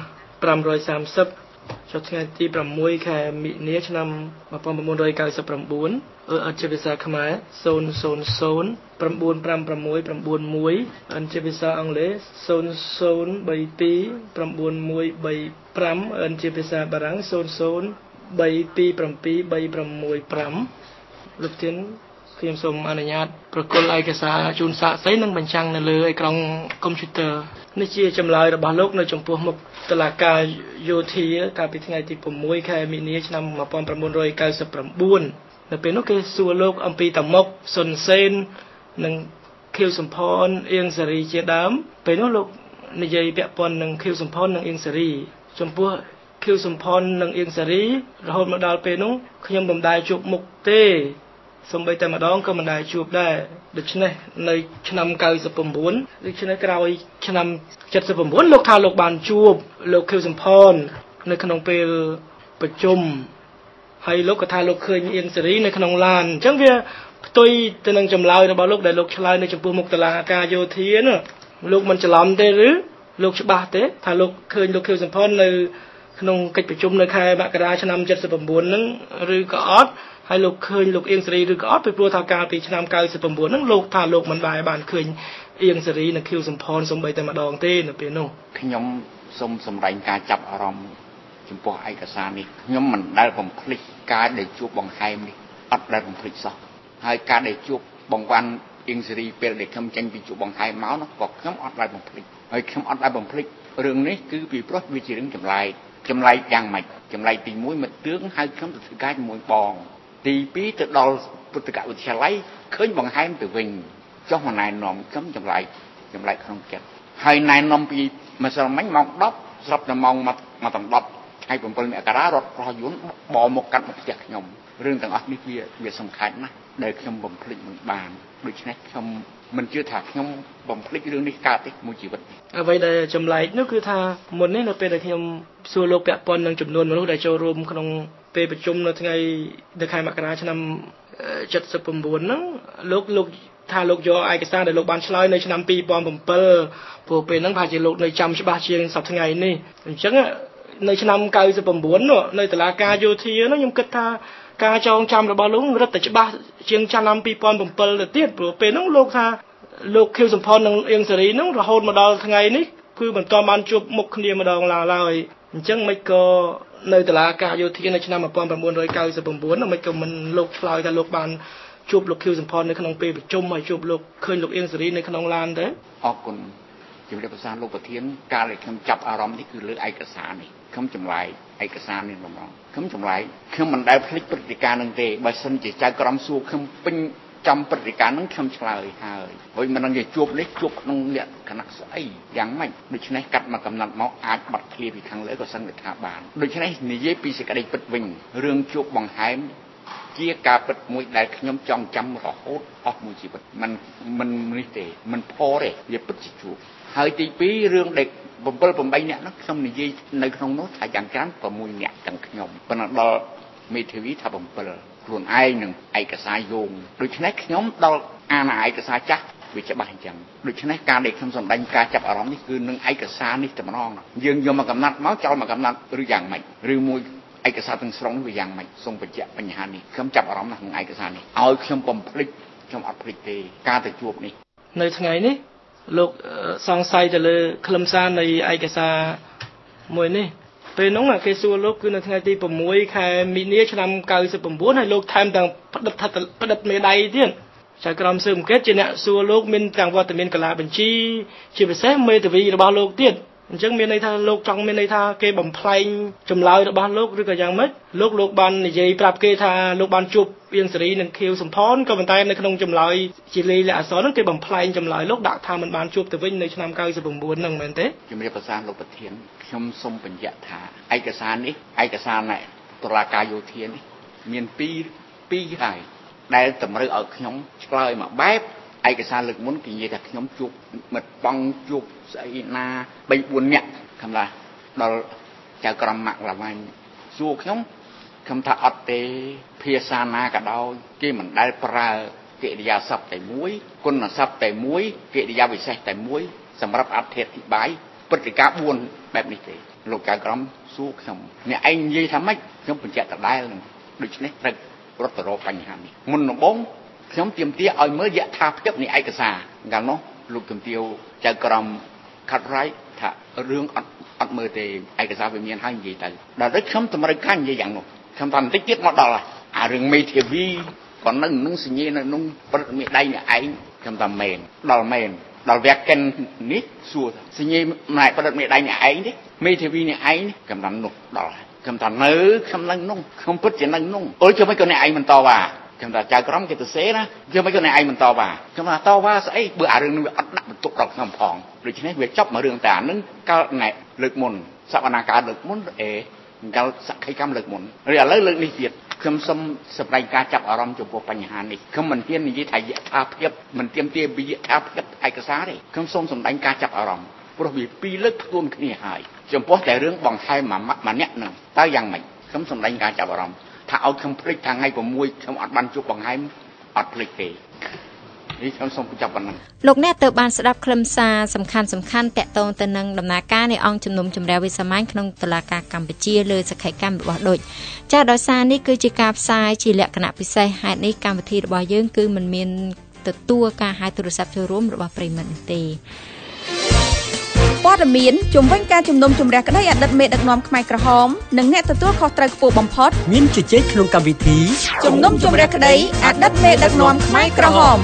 thirtyចុះថ្ងៃទី6ខែមិនិនាឆ្នាំmột nghìn chín trăm chín mươi chínអឺអត់ជាភាសាខ្មែរzero zero zero nine five six nine oneអត់ជាភាសាអង់គ្លេសzero zero three two nine one three fiveអត់ជាភាសាបារាំងzero zero three two seven three six fiveលោកទានខ្ញុំសូមអនុញ្ញាតប្រគល់ឯកសារជូនសាក្សីនិងបញ្ចាំងនៅលើអេក្រង់កុំព្យូទ័រនេះជាចម្លើយរបស់លោកនៅចំពោះមុខតុលាការយោធាកាលពីថ្ងៃទី6ខែមិនិនាឆ្នាំmột nghìn chín trăm chín mươi chínនៅពេលនោះគេសួរលោកអំពីតាមុកសុនសេននិងខៀវសំផនអៀងសេរីជាដើមពេលនោះលោកនិយាយពាក់ព័ន្ធនឹងខៀវសំផននិងអៀងសេរីចំពោះខៀវសំផននិងអៀងសេរីរហូតមកដល់ពេលនោះខ្ញុំមិនដែលជួបមុខទេសូម្បីតែម្ដងក៏មិនដែលជួបដែរដូច្នេះនៅឆ្នាំ九十九ដូច្នេះក្រោយឆ្នាំ七十九លោកថាលោកបានជួបលោកខៀវសំផននៅក្នុងពេលប្រជុំហើយលោកក៏ថាលោកឃើញអៀងសេរីនៅក្នុងឡានអញ្ចឹងវាផ្ទុយទៅនឹងចម្លើយរបស់លោកដែលលោកឆ្លើយនៅចំពោះមុខតុលាការយោធានោះលោកមិនច្រឡំទេឬលោកច្បាស់ទេថាលោកឃើញលោកខៀវសំផននៅក្នុងកិច្ចប្រជុំនៅខែមករាឆ្នាំ七十九ហ្នឹងឬក៏អត់ហើយលោកឃើញលោកអៀងសេរីឬក៏អត់ពីព្រោះថាកាលពីឆ្នាំ九十九ហ្នឹងលោកថាលោកមិនដែរបានឃើញអៀងសេរីនិងខៀវសំផនសំបីតែម្ដងទេនៅពេលនោះខ្ញុំសូមសម្ដែងការចាប់អារម្មណ៍ចំពោះឯកសារនេះខ្ញុំមិនដែលបំភ្លេចការដែលជួបបង្ហាញនេះអត់ដែលបំភ្លេចសោះហើយការដែលជួបបងវ៉ាន់អៀងសេរីពេលដែលខ្ញុំចេញពីជួបបង្ហាញមកនោះក៏ខ្ញុំអត់ដែលបំភ្លេចហើយខ្ញុំអត់ដែលបំភ្លេចរឿងនេះគឺពីព្រោះវាជារឿងចម្លែកចម្លែកយ៉ាងម៉េចចម្លែកទីមួយមិត្តរឿងហៅខ្ញុំទៅធ្វើការជាមួយបងទីពីរទៅដល់ពុទ្ធិកវិទ្យាល័យឃើញបង្ហាញទៅវិញចុះមកណែនាំខ្ញុំចម្លែកចម្លែកក្នុងចិត្តហើយណែនាំពីម្សិលមិញម៉ោងដប់ស្រាប់តែម៉ោងមកមកដល់ដប់ថ្ងៃ7មករារត់ប្រោះយន្តបោមកកាត់មកផ្ទះខ្ញុំរឿងទាំងអស់នេះវាវាសំខាន់ណាស់ដែលខ្ញុំបំភ្លេចមិនបានដូច្នេះខ្ញុំមិនជឿថាខ្ញុំបំភ្លេចរឿងនេះកើតទេមួយជីវិតអ្វីដែលចម្លែកនោះគឺថាមុននេះនៅពេលដែលខ្ញុំសួរលោកពាក់ព័ន្ធនឹងចំនួនមនុស្សដែលចូលរួមក្នុងពេលប្រជុំនៅថ្ងៃនៅខែមករាឆ្នាំ79ហ្នឹងលោកលោកថាលោកយកឯកសារដែលលោកបានឆ្លើយនៅឆ្នាំ2007ព្រោះពេលហ្នឹងប្រហែលជាលោកនៅចាំច្បាស់ជាងសប្តាហ៍ថ្ងៃនេះអញ្ចឹងនៅឆ្នាំ99នោះនៅតុលាការយោធានោះខ្ញុំគិតថាការចងចាំរបស់លោករឹតតែច្បាស់ជាងឆ្នាំ2007ទៅទៀតព្រោះពេលហ្នឹងលោកថាលោកខៀវសំផននិងអៀងសេរីហ្នឹងរហូតមកដល់ថ្ងៃនេះគឺមិនទាន់បានជួបមុខគ្នាម្ដងឡើយអញ្ចឹងមិនក៏នៅតុលាការយោធានៅឆ្នាំ1999នោះមិនក៏មិនលោកឆ្លើយថាលោកបានជួបលោកខៀវសំផននៅក្នុងពេលប្រជុំហើយជួបលោកឃើញលោកអៀងសេរីនៅក្នុងឡានទេអរគុណជំរាបប្រសាលោកប្រធានការដែលខ្ញុំចាប់អារម្មណ៍នេះគឺលើឯកសារនេះខ្ញុំចម្លែកឯកសារនេះម្ដងខ្ញុំចម្លែកខ្ញុំមិនដែលភ្លេចព្រឹត្តិការណ៍នឹងទេបើសិនជាចៅក្រមសួរខ្ញុំពេញចំព្រឹត្តិការណ៍នឹងខ្ញុំឆ្លើយហើយហើយមិននឹងជាជួបនេះជួបក្នុងលក្ខណៈស្អីយ៉ាងម៉េចដូច្នេះកាត់មកកំណត់មកអាចបាត់ឃ្លាពីខាងលើក៏សង្កេតថាបានដូច្នេះនិយាយពីសេចក្តីពិតវិញរឿងជួបបង្ហាញជាការពិតមួយដែលខ្ញុំចងចាំរហូតអស់មួយជីវិតមិនមិននេះទេមិនផទេវាពិតជាជួបហើយទីពីររឿងដែល7 8នាក់នោះខ្ញុំនិយាយនៅក្នុងនោះថាយ៉ាងច្រើន6នាក់ទាំងខ្ញុំប៉ុន្តែដល់មេធាវីថា7ខ្លួនឯងនឹងឯកសារយោងដូច្នេះខ្ញុំដល់អានឯកសារចាស់វាច្បាស់អញ្ចឹងដូច្នេះការដែលខ្ញុំសម្ដែងការចាប់អារម្មណ៍នេះគឺនឹងឯកសារនេះតែម្ដងយើងយកមកកំណត់មកចោលមកកំណត់ឬយ៉ាងម៉េចឬមួយឯកសារទាំងស្រុងនេះវាយ៉ាងម៉េចសូមបញ្ជាក់បញ្ហានេះខ្ញុំចាប់អារម្មណ៍ណាស់ក្នុងឯកសារនេះឲ្យខ្ញុំបំភ្លេចខ្ញុំអត់ភ្លេចទេការទៅជួបនេះនៅថ្ងៃនេះលោកសង្ស័យទៅលើខ្លឹមសារនៃឯកសារមួយនេះពេលនោះគេសួរលោកគឺនៅថ្ងៃទី6ខែមីនាឆ្នាំ99ហើយលោកថែមទាំងផ្ដិតផ្ដិតមេដៃទៀតចៅក្រមស៊ើបអង្កេតជាអ្នកសួរលោកមានទាំងវត្តមានកលាបញ្ជីជាពិសេសមេធាវីរបស់លោកទៀតអញ្ចឹងមានន័យថាលោកចង់មានន័យថាគេបំផ្លែងចម្លើយរបស់លោកឬក៏យ៉ាងម៉េចលោកលោកបាននិយាយប្រាប់គេថាលោកបានជួបអៀងសេរីនិងខៀវសំផនក៏ប៉ុន្តែនៅក្នុងចម្លើយជាលេខអក្សរនោះគេបំផ្លែងចម្លើយលោកដាក់ថាមិនបានជួបទៅវិញនៅឆ្នាំ99ហ្នឹងមែនទេជំរាបប្រសាលោកប្រធានខ្ញុំសូមបញ្ជាក់ថាឯកសារនេះឯកសារនៃតុលាការយោធានេះមាន2 2ហើយដែលតម្រូវឲ្យខ្ញុំឆ្លើយមកបែបឯកសារលើកមុនគេនិយាយថាខ្ញុំជួបមិត្តបងជួបស្អីណា3 4នាក់ខំថាដល់ចៅក្រមម៉ាក់ឡាញសួរខ្ញុំខ្ញុំថាអត់ទេភាសាណាក៏ដោយគេមិនដែលប្រើកិរិយាសព្ទតែមួយគុណសព្ទតែមួយកិរិយាវិសេសតែមួយសម្រាប់អធិប្បាយព្រឹត្តិការណ៍4បែបនេះទេលោកចៅក្រមសួរខ្ញុំអ្នកឯងនិយាយថាម៉េចខ្ញុំបញ្ជាក់ដដែលនឹងដូច្នេះត្រូវរត់ទៅរកបញ្ហានេះមុនដំបូងខ្ញុំទាមទារឲ្យមើលយថាភាពនៃឯកសារកាលនោះលោកជំទាវចៅក្រមខាត់រ៉ៃថារឿងអត់អត់មើលទេឯកសារវាមានហើយនិយាយទៅដល់ដូចខ្ញុំតម្រូវការនិយាយយ៉ាងនោះខ្ញុំថាបន្តិចទៀតមកដល់អារឿងមេធាវីក៏នៅនឹងសញ្ញានៅនឹងព្រឹត្តមេដៃអ្នកឯងខ្ញុំថាមែនដល់មែនដល់វាកិននេះសួរសញ្ញាណែព្រឹត្តមេដៃអ្នកឯងទេមេធាវីអ្នកឯងខ្ញុំថានោះដល់ខ្ញុំថានៅខ្ញុំនៅនោះខ្ញុំពិតជានៅនោះអុលជួយមិនក៏អ្នកឯងមិនតវ៉ាខ្ញុំថាចៅក្រមគេទៅសេណាយកមិនក៏អ្នកឯងមិនតវ៉ាខ្ញុំថាតវ៉ាស្អីបើអារឿងនេះវាអត់ដាក់បន្ទុកដល់ខ្ញុំផងដូច្នេះវាចប់មករឿងតែអានឹងកាលណែលើកមុនសវនាការលើកមុនអេកាលសក្ខីកម្មលើកមុនឬឥឡូវលើកនេះទៀតខ្ញុំសូមសម្ដែងការចាប់អារម្មណ៍ចំពោះបញ្ហានេះខ្ញុំមិនហ៊ាននិយាយថាយថាភាពមិនទាមទារពីយថាភាពឯកសារទេខ្ញុំសូមសម្ដែងការចាប់អារម្មណ៍ព្រោះវាពីរលើកខ្លួនគ្នាហើយចំពោះតែរឿងបង្ហាញមួយម្នាក់ហ្នឹងតើយ៉ាងម៉េចខ្ញុំសម្ដែងការចាប់អារម្មណ៍ថាឲ្យខ្ញុំភ្លេចថាថ្ងៃ6ខ្ញុំអត់បានជួបបង្ហាញអត់ភ្លេចទេនេះខ្ញុំសូមបញ្ចប់ប៉ុណ្ណឹងលោកអ្នកទើបបានស្ដាប់ខ្លឹមសារសំខាន់សំខាន់តាក់ទងទៅនឹងដំណើរការនៃអង្គជំនុំជម្រះវិសាមញ្ញក្នុងតុលាការកម្ពុជាលើសក្ខីកម្មរបស់ដូចចាដោយសារនេះគឺជាការផ្សាយជាលក្ខណៈពិសេសហេតុនេះកម្មវិធីរបស់យើងគឺមិនមានទទួលការហៅទូរស័ព្ទចូលរួមរបស់ប្រិមិត្តនោះទេព័ត៌មានជំវិញការជំនុំជម្រះក្តីអតីតមេដឹកនាំខ្មែរក្រហមនិងអ្នកទទួលខុសត្រូវខ្ពស់បំផុតមានជជែកក្នុងកម្មវិធីជំនុំជម្រះក្តីអតីតមេដឹកនាំខ្មែរក្រហម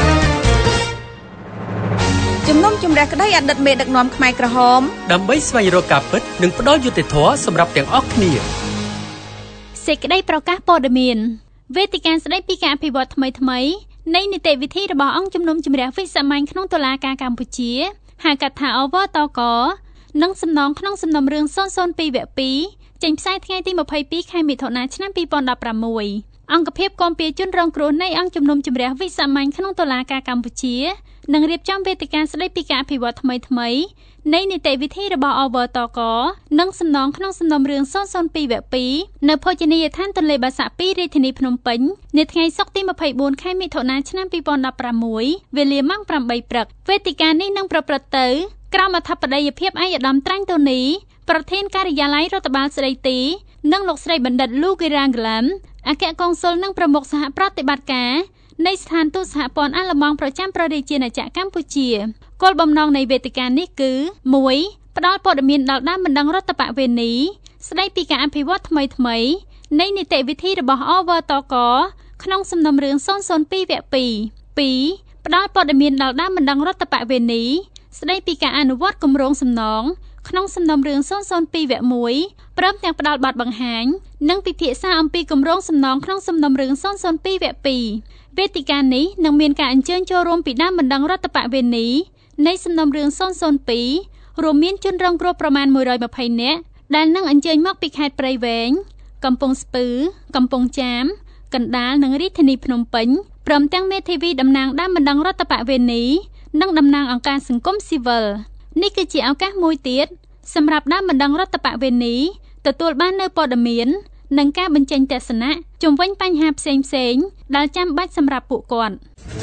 ជំនុំជម្រះក្តីអតីតមេដឹកនាំខ្មែរក្រហមដើម្បីស្វែងរកការពិតនិងផ្ដល់យុត្តិធម៌សម្រាប់ទាំងអស់គ្នាសេចក្តីប្រកាសព័ត៌មានវេទិកាស្តីពីការអភិវឌ្ឍថ្មីថ្មីនៃនីតិវិធីរបស់អង្គជំនុំជម្រះវិសាមញ្ញក្នុងតុលាការកម្ពុជាហៅកាត់ថាអវតកនិងសំណងក្នុងសំណុំរឿងศูนย์ ศูนย์ ពីរ វគ្គពីរចេញផ្សាយថ្ងៃទីម្ភៃពីរខែមិថុនាឆ្នាំពីរពាន់ដប់ប្រាំមួយអង្គភាពគាំពារជនរងគ្រោះនៃអង្គជំនុំជម្រះវិសាមញ្ញក្នុងតុលាការកម្ពុជានឹងរៀបចំវេទិកាស្តីពីការអភិវឌ្ឍថ្មីថ្មីនៃនីតិវិធីរបស់អវតកនិងសំណងក្នុងសំណុំរឿងศูนย์ ศูนย์ ពីរ វគ្គពីរនៅភោជនីយដ្ឋានទន្លេបាសាក់ពីររាជធានីភ្នំពេញនៅថ្ងៃសុក្រទីម្ភៃបួនខែមិថុនាឆ្នាំពីរពាន់ដប់ប្រាំមួយវេលាម៉ោងប្រាំបីព្រឹកវេទិកានេះនឹងប្រព្រឹត្តទៅក្រោមអធិបតីភាពឯកឧត្តមត្រាញ់តូនីប្រធានការិយាល័យរដ្ឋបាលស្ដីទីនិងលោកស្រីបណ្ឌិតលូគីរ៉ាងក្លាមអគ្គកុងស៊ុលនិងប្រមុខសហប្រតិបត្តិការនៃស្ថានទូតសហព័ន្ធអាល្លឺម៉ង់ប្រចាំប្រទេសជាណាចក្រកម្ពុជាគោលបំណងនៃវេទិកានេះគឺ មួយ ផ្ដល់ព័ត៌មានដល់ដើមបណ្ដឹងរដ្ឋបវេនីស្ដីពីការអភិវឌ្ឍថ្មីថ្មីនៃនីតិវិធីរបស់អវតកក្នុងសំណុំរឿងศูนย์ ศูนย์ ពីរ វគ្គពីរ ពីរ ផ្ដល់ព័ត៌មានដល់ដើមបណ្ដឹងរដ្ឋបវេនីស្ដីពីការអនុវត្តគម្រោងសំណងក្នុងសំណុំរឿងศูนย์ ศูนย์ ពីរ វគ្គមួយ ព្រមទាំងផ្ដល់បទបង្ហាញនិងពិភាក្សាអំពីគម្រោងសំណងក្នុងសំណុំរឿងศูนย์ ศูนย์ ពីរ វគ្គពីរ វេទិកានេះនឹងមានការអញ្ជើញចូលរួមពីដើមបណ្ដឹងរដ្ឋបវេនីនៃសំណុំរឿងศูนย์ ศูนย์ ពីរ រួមមានជនរងគ្រោះប្រមាណមួយរយម្ភៃនាក់ដែលនឹងអញ្ជើញមកពីខេត្តព្រៃវែងកំពង់ស្ពឺកំពង់ចាមកណ្ដាលនិងរាជធានីភ្នំពេញព្រមទាំងមេធាវីតំណាងដើមបណ្ដឹងរដ្ឋបវេនីនិងតំណាងអង្គការសង្គមស៊ីវិលនេះគឺជាឱកាសមួយទៀតសម្រាប់ដើមបណ្ដឹងរដ្ឋបវេនីទទួលបាននូវព័ត៌មាននិងការបញ្ចេញទស្សនៈជុំវិញបញ្ហាផ្សេងផ្សេងដែលចាំបាច់សម្រាប់ពួកគាត់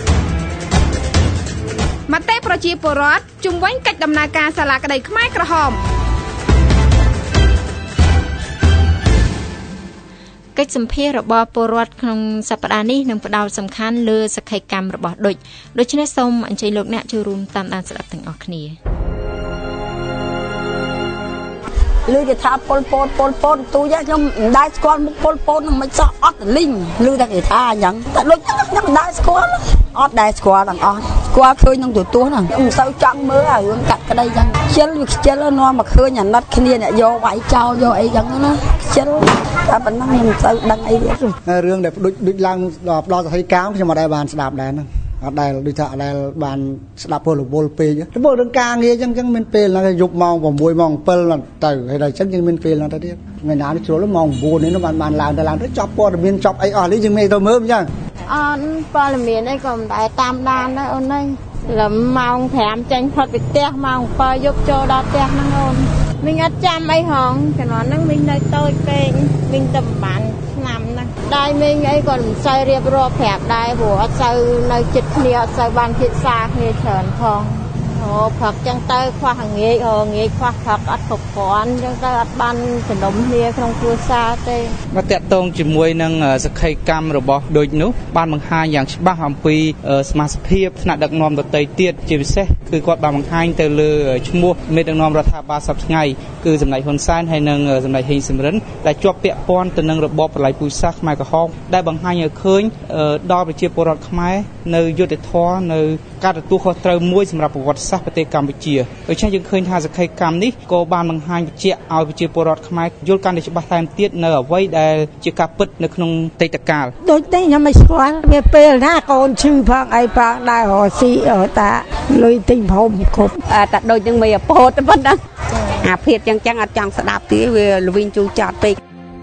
មតិប្រជាពលរដ្ឋជុំវិញកិច្ចដំណើរការសាលាក្តីខ្មែរក្រហមកិច្ចសម្ភាររបស់ពលរដ្ឋក្នុងសប្តាហ៍នេះនឹងផ្ដោតសំខាន់លើសក្ខីកម្មរបស់ឌុចដូច្នេះសូមអញ្ជើញលោកអ្នកចូលរួមតាមដានស្ដាប់ទាំងអស់គ្នាលឺគេថាពលពតពលពតទូចខ្ញុំមិនដែរស្គាល់មុខពលពតនឹងមិនសោះអត់លីងលឺតែគេថាអញ្ចឹងតែដូចខ្ញុំមិនដែរស្គាល់អត់ដែរស្គាល់ទាំងអស់ស្គាល់ឃើញនឹងទទួលហ្នឹងខ្ញុំមិនសូវចង់មើលអារឿងកាត់ក្តីអញ្ចឹងខ្ជិលវាខ្ជិលនាំមកឃើញអាណិតគ្នាអ្នកយកវាយចោលយកអីអញ្ចឹងណាខ្ជិលតែប៉ុណ្ណឹងខ្ញុំមិនសូវដឹងអីទៀតរឿងដែលដូចដូចឡើងដល់ផ្ដល់សក្ខីកម្មខ្ញុំអត់ដែរបានស្ដាប់ដែរហ្នឹងអត់ដែលដូចថាអត់ដែលបានស្ដាប់ពលរវល់ពេកទៅបើរឿងការងារអញ្ចឹងអញ្ចឹងមានពេលហ្នឹងយប់ម៉ោងប្រាំមួយម៉ោងbảyទៅហើយដល់អញ្ចឹងយើងមានពេលហ្នឹងទៅទៀតថ្ងៃណានេះជ្រុលម៉ោង៩នេះបានបានឡើងទៅឡើងទៅចប់ព័ត៌មានចប់អីអស់នេះយើងមានទៅមើលអញ្ចឹងអត់ព័ត៌មានអីក៏មិនដែរតាមដានដែរអូនអើយលំម៉ោងប្រាំចេញផុតពីផ្ទះម៉ោងbảyយប់ចូលដល់ផ្ទះហ្នឹងអូនមីងអត់ចាំអីហងជំនាន់ហ្នឹងមីងនៅតូចពេកមីងតែបានឆ្នាំណាដៃមីងអីក៏មិនសូវរៀបរាប់ប្រាប់ដែរព្រោះអត់សូវនៅចិត្តគ្នាអត់សូវបានភាសាគ្នាច្រើនផងអូផឹកចឹងទៅខ្វះងាយអូងាយខ្វះផឹកអត់គ្រប់គ្រាន់ចឹងទៅអត់បានជំនុំគ្នាក្នុងគ្រួសារទេមកតាក់ទងជាមួយនឹងសក្ខីកម្មរបស់ដូចនោះបានបង្ហាញយ៉ាងច្បាស់អំពីសមាជិកភាពថ្នាក់ដឹកនាំដទៃទៀតជាពិសេសគឺគាត់បានបង្ហាញទៅលើឈ្មោះមេដឹកនាំរដ្ឋាភិបាលសប្តាហ៍ថ្ងៃគឺសម្ដេចហ៊ុនសែនហើយនិងសម្ដេចហេងសំរិនដែលជាប់ពាក់ព័ន្ធទៅនឹងរបបប្រល័យពូជសាសន៍ខ្មែរក្រហមដែលបង្ហាញឲ្យឃើញដល់ប្រជាពលរដ្ឋខ្មែរនៅយុត្តិធម៌នៅការទទួលខុសត្រូវមួយសម្រាប់ប្រវត្តិសាស្ត្រប្រទេសកម្ពុជាដូច្នេះយើងឃើញថាសក្ខីកម្មនេះក៏បានបង្ហាញបញ្ជាក់ឲ្យប្រជាពលរដ្ឋខ្មែរយល់កាន់តែច្បាស់ថែមទៀតនៅអ្វីដែលជាការពិតនៅក្នុងអតីតកាលដូចតែខ្ញុំមិនស្គាល់វាពេលណាកូនឈឺផងអីផងដែររស៊ីតាលុយទិញព្រមគ្រប់តែដូចនឹងមានអពតប៉ុណ្ណឹងអាភាពចឹងចឹងអត់ចង់ស្ដាប់ទេវាល្វីងជូរចត់ពេក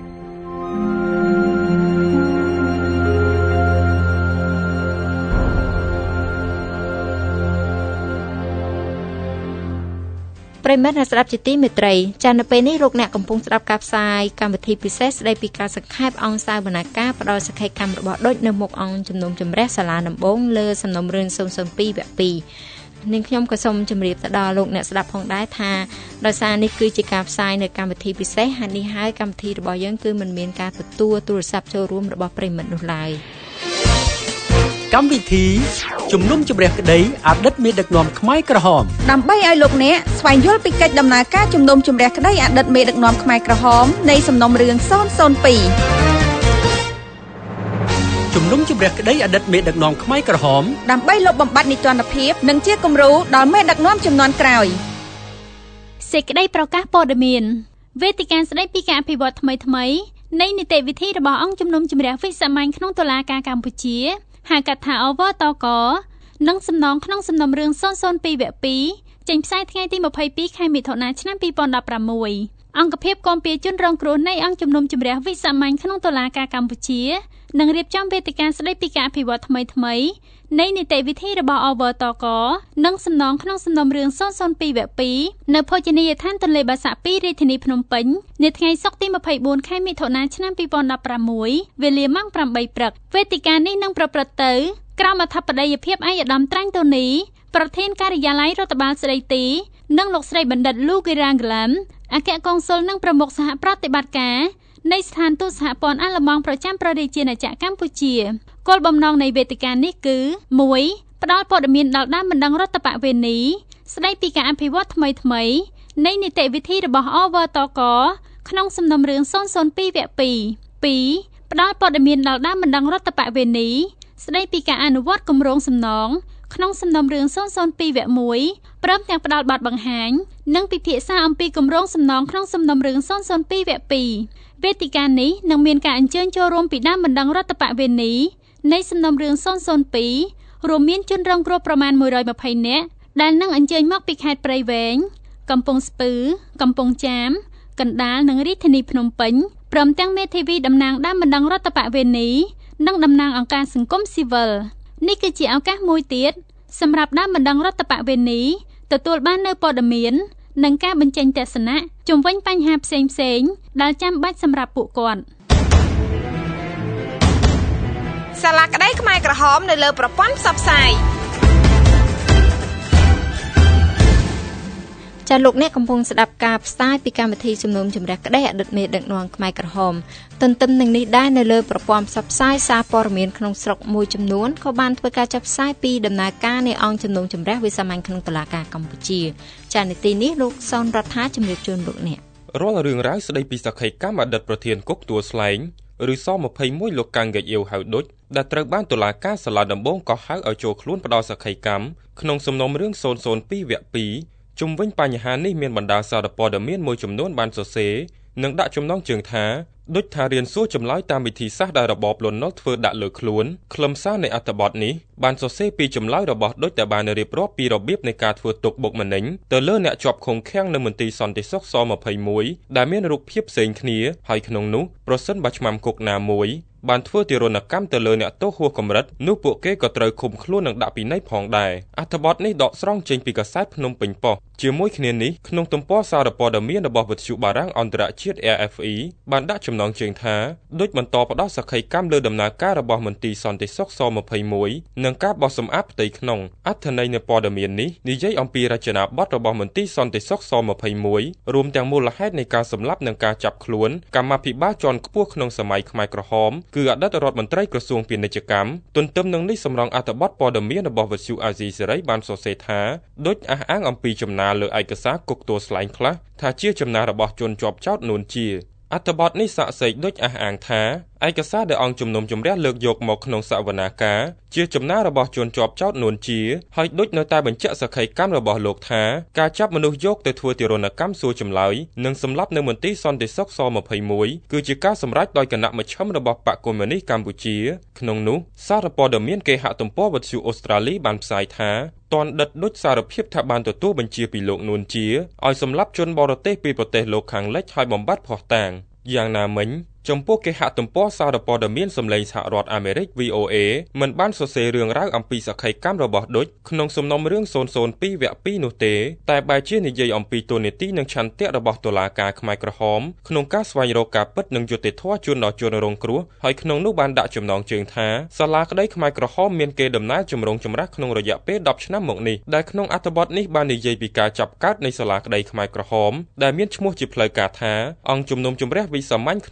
ប្រិមិត្តអ្នកស្ដាប់ជាទីមេត្រីចានៅពេលនេះលោកអ្នកកំពុងស្ដាប់ការផ្សាយកម្មវិធីពិសេសស្ដីពីការសង្ខេបអង្គសាវនកម្មផ្ដល់សក្ខីកម្មរបស់ដូចនៅមុខអង្គជំនុំជម្រះសាលាដំបងលើសំណុំរឿងศูนย์ ศูนย์ ពីរ វគ្គពីរនាងខ្ញុំក៏សូមជម្រាបទៅដល់លោកអ្នកស្ដាប់ផងដែរថាដោយសារនេះគឺជាការផ្សាយនៅកម្មវិធីពិសេសហើយនេះហើយកម្មវិធីរបស់យើងគឺមិនមានការទទួលទូរស័ព្ទចូលរួមរបស់ប្រិមិត្តនោះឡើយកកម្មវិធីជំនុំជម្រះក្តីអតីតមេដឹកនាំខ្មែរក្រហមដើម្បីឲ្យលោកអ្នកស្វែងយល់ពីកិច្ចដំណើរការជំនុំជម្រះក្តីអតីតមេដឹកនាំខ្មែរក្រហមនៃសំណុំរឿងศูนย์ศูนย์ពីរជំនុំជម្រះក្តីអតីតមេដឹកនាំខ្មែរក្រហមដើម្បីលុបបំបាត់នីតិរដ្ឋភាពនិងជាគំរូដល់មេដឹកនាំជំនាន់ក្រោយសេចក្តីប្រកាសព័ត៌មានវេទិកាស្តីពីការអភិវឌ្ឍថ្មីថ្មីនៃនីតិវិធីរបស់អង្គជំនុំជម្រះវិសាមញ្ញក្នុងតុលាការកម្ពុជាហៅកាត់ថាអវតកនិងសំណងក្នុងសំណុំរឿងศูนย์ศูนย์ពីរវគ្គពីរចេញផ្សាយថ្ងៃទីម្ភៃពីរខែមិថុនាឆ្នាំពីរពាន់ដប់ប្រាំមួយអង្គភាពគាំពារជនរងគ្រោះនៃអង្គជំនុំជម្រះវិសាមញ្ញក្នុងតុលាការកម្ពុជានឹងរៀបចំវេទិកាស្តីពីការអភិវឌ្ឍថ្មីថ្មីនៃនីតិវិធីរបស់អវតកនិងសំណងក្នុងសំណុំរឿងศูนย์ศูนย์ពីរវគ្គពីរនៅភោជនីយដ្ឋានទន្លេបាសាក់ពីររាជធានីភ្នំពេញនៅថ្ងៃសុក្រទីម្ភៃបួនខែមិថុនាឆ្នាំពីរពាន់ដប់ប្រាំមួយវេលាម៉ោងប្រាំបីព្រឹកវេទិកានេះនឹងប្រព្រឹត្តទៅក្រោមអធិបតីភាពឯកឧត្តមត្រាញ់តូនីប្រធានការិយាល័យរដ្ឋបាលស្ដីទីនិងលោកស្រីបណ្ឌិតលូគីរ៉ាងក្លាំអគ្គកុងស៊ុលនិងប្រមុខសហប្រតិបត្តិការនៃស្ថានទូតសហព័ន្ធអាល្លឺម៉ង់ប្រចាំប្រទេសជាណាចក្រកម្ពុជាគោលបំណងនៃវេទិកានេះគឺមួយផ្ដល់ព័ត៌មានដល់ដើមបណ្ដឹងរដ្ឋបវេនីស្ដីពីការអភិវឌ្ឍថ្មីថ្មីនៃនីតិវិធីរបស់អវតកក្នុងសំណុំរឿងศูนย์ศูนย์ពីរវគ្គពីរ ពីរផ្ដល់ព័ត៌មានដល់ដើមបណ្ដឹងរដ្ឋបវេនីស្ដីពីការអនុវត្តគម្រោងសំណងក្នុងសំណុំរឿងศูนย์ศูนย์ពីរវគ្គមួយព្រមទាំងផ្ដល់បទបង្ហាញនិងពិភាក្សាអំពីគម្រោងសំណងក្នុងសំណុំរឿងศูนย์ศูนย์ពីរវគ្គពីរវេទិកានេះនឹងមានការអញ្ជើញចូលរួមពីដើមបណ្ដឹងរដ្ឋបវេនីនៃសំណុំរឿងศูนย์ศูนย์ពីររួមមានជនរងគ្រោះប្រមាណមួយរយម្ភៃនាក់ដែលនឹងអញ្ជើញមកពីខេត្តព្រៃវែងកំពង់ស្ពឺកំពង់ចាមកណ្ដាលនិងរាជធានីភ្នំពេញព្រមទាំងមេធាវីតំណាងដើមបណ្ដឹងរដ្ឋបវេនីនិងតំណាងអង្គការសង្គមស៊ីវិលនេះគឺជាឱកាសមួយទៀតសម្រាប់ដើមបណ្ដឹងរដ្ឋបវេនីទទួលបាននូវព័ត៌មាននិងការបញ្ចេញទស្សនៈជុំវិញបញ្ហាផ្សេងផ្សេងដែលចាំបាច់សម្រាប់ពួកគាត់សាលាក្តីខ្មែរក្រហមនៅលើប្រព័ន្ធផ្សព្វផ្សាយចាលោកអ្នកកំពុងស្ដាប់ការផ្សាយពីកម្មវិធីជំនុំជម្រះក្តីអតីតមេដឹកនាំខ្មែរក្រហមទន្ទឹមនឹងនេះដែរនៅលើប្រព័ន្ធផ្សព្វផ្សាយសារព័ត៌មានក្នុងស្រុកមួយចំនួនក៏បានធ្វើការចាប់ផ្សាយពីដំណើរការនៃអង្គជំនុំជម្រះវិសាមញ្ញក្នុងតុលាការកម្ពុជាចានីតិនេះលោកសនរដ្ឋាជំរាបជូនលោកអ្នករាល់រឿងរ៉ាវស្ដីពីសក្ខីកម្មអតីតប្រធានគុកទួលស្លែងឬសម្ភៃមួយលោកកាំងកេអ៊ីវហៅដូចដែលត្រូវបានតុលាការសាលាដំបងកោះហៅឲ្យចូលខ្លួនផ្ដោតសក្ខីកម្មក្នុងសំណុំរឿងศูนย์ศูนย์ពីរវគ្គពីរជុំវិញបញ្ហានេះមានបណ្ដាសារព័ត៌មានមួយចំនួនបានសរសេរនិងដាក់ចំណងជើងថាដូចថារៀនសួរចម្លើយតាមវិធីសាស្ត្រដែលរបបលន់នល់ធ្វើដាក់លើខ្លួនខ្លឹមសារនៃអត្ថបទនេះបានសរសេរពីចម្លើយរបស់ដូចតែបានរៀបរាប់ពីរបៀបនៃការធ្វើទុកបុកម្នេញទៅលើអ្នកជាប់ឃុំឃាំងនៅមន្ទីរសន្តិសុខសម្ភៃមួយដែលមានរូបភាពផ្សេងគ្នាហើយក្នុងនោះប្រសិនបើឆ្មាំគុកណាមួយបានធ្វើទារុណកម្មទៅលើអ្នកទោសហួសកម្រិតនោះពួកគេក៏ត្រូវឃុំខ្លួននិងដាក់ពិន័យផងដែរអត្ថបទនេះដកស្រង់ចេញពីកាសែតភ្នំពេញប៉ុស្តិ៍ជាមួយគ្នានេះក្នុងទំព័រសារព័ត៌មានរបស់វិទ្យុបារាំងអន្តរជាតិ R F E បានដាក់ចំណងជើងថាដូចបន្តផ្ដោតសក្ខីកម្មលើដំណើរការរបស់មន្ទីរសន្តិសុខសម្ភៃមួយនិងការបោះសម្អាតផ្ទៃក្នុងអត្ថន័យនៃព័ត៌មាននេះនិយាយអំពីរចនាប័ទ្មរបស់មន្ទីរសន្តិសុខសម្ភៃមួយរួមទាំងមូលហេតុនៃការសម្លាប់និងការចាប់ខ្លួនកម្មាភិបាលជាន់ខ្ពស់ក្នុងសម័យខ្មែរក្រហមគឺអតីតរដ្ឋមន្ត្រីក្រសួងពាណិជ្ជកម្មទន្ទឹមនឹងនេះសម្រងអត្ថបទព័ត៌មានរបស់វិទ្យុអាស៊ីសេរីបានសរសេរថាដូចអះអាងអំពីចំណាលើឯកសារគុកទួលស្លែងខ្លះថាជាចំណារបស់ជនជាប់ចោទនួនជាអត្ថបទនេះសាកសីដូចអះអាងថាឯកសារដែលអង្គជំនុំជម្រះលើកយកមកក្នុងសវនាការជាចំណារបស់ជនជាប់ចោទនួនជាហើយដូចនៅតែបញ្ជាក់សក្ខីកម្មរបស់លោកថាការចាប់មនុស្សយកទៅធ្វើទារុណកម្មសួរចម្លើយនិងសម្លាប់នៅមន្ទីរសន្តិសុខសម្ភៃមួយគឺជាការសម្រេចដោយគណៈមជ្ឈិមរបស់បកកុម្មុយនីសកម្ពុជាក្នុងនោះសារព័ត៌មានគេហទំព័រវិទ្យុអូស្ត្រាលីបានផ្សាយថាតនដិតដូចសារភាពថាបានទទួលបញ្ជាពីលោកនួនជាឲ្យសម្លាប់ជនបរទេសពីប្រទេសលោកខាងលិចហើយបំបត្តិភស្តុតាងយ៉ាងណាមិញចំពោះគេហទំព័រសារព័ត៌មានសម្លេងសហរដ្ឋអាមេរិក V O A មិនបានសរសេររឿងរ៉ាវអំពីសក្ខីកម្មរបស់ដូចក្នុងសំណុំរឿងศูนย์ศูนย์ពីរវគ្គពីរនោះទេតែបែរជានិយាយអំពីទូនីតិនិងឆន្ទៈរបស់តុលាការខ្មែរក្រហមក្នុងការស្វែងរកការពិតនិងយុត្តិធម៌ជូនដល់ជនរងគ្រោះហើយក្នុងនោះបានដាក់ចំណងជើងថាសាលាក្តីខ្មែរក្រហមមានគេដំណើរជំរងចម្រាស់ក្នុងរយៈពេលដប់ឆ្នាំមកនេះដែលក្នុងអត្ថបទនេះបាននិយាយពីការចាប់កើតនៃសាលាក្តីខ្មែរក្រហមដែលមានឈ្មោះជាផ្លូវការថាអង្គជំនុំជម្រះវិសាមញ្ញក្នុងតុលា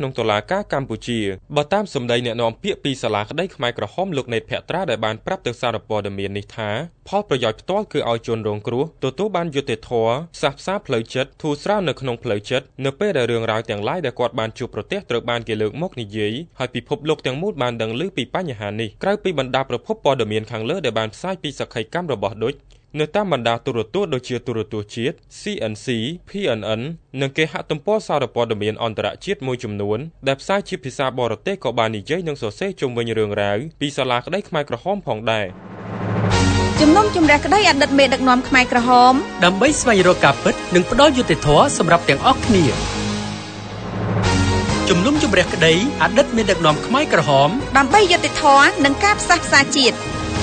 ការកម្ពុជាបើតាមសម្ដីអ្នកនាំពាក្យពីសាលាក្តីខ្មែរក្រហមលោកណេតភក្ត្រាដែលបានប្រាប់ទៅសារព័ត៌មាននេះថាផលប្រយោជន៍ផ្ទាល់គឺឲ្យជនរងគ្រោះទទួលបានយុត្តិធម៌សះផ្សាផ្លូវចិត្តធូរស្រាលនៅក្នុងផ្លូវចិត្តនៅពេលដែលរឿងរ៉ាវទាំងឡាយដែលគាត់បានជួបប្រទះត្រូវបានគេលើកមកនិយាយហើយពិភពលោកទាំងមូលបានដឹងឮពីបញ្ហានេះក្រៅពីបណ្ដាប្រភពព័ត៌មានខាងលើដែលបានផ្សាយពីសក្ខីកម្មរបស់ដូចនៅតាមបណ្ដាទូរទស្សន៍ដូចជាទូរទស្សន៍ជាតិ C N C, P N N និងគេហទំព័រសារព័ត៌មានអន្តរជាតិមួយចំនួនដែលផ្សាយជាភាសាបរទេសក៏បាននិយាយនិងសរសេរជុំវិញរឿងរ៉ាវពីសាលាក្តីខ្មែរក្រហមផងដែរជំនុំជម្រះក្តីអតីតមេដឹកនាំខ្មែរក្រហមដើម្បីស្វែងរកការពិតនិងផ្ដល់យុត្តិធម៌សម្រាប់ទាំងអស់គ្នាជំនុំជម្រះក្តីអតីតមេដឹកនាំខ្មែរក្រហមដើម្បីយុត្តិធម៌និងការផ្សះផ្សាជាតិ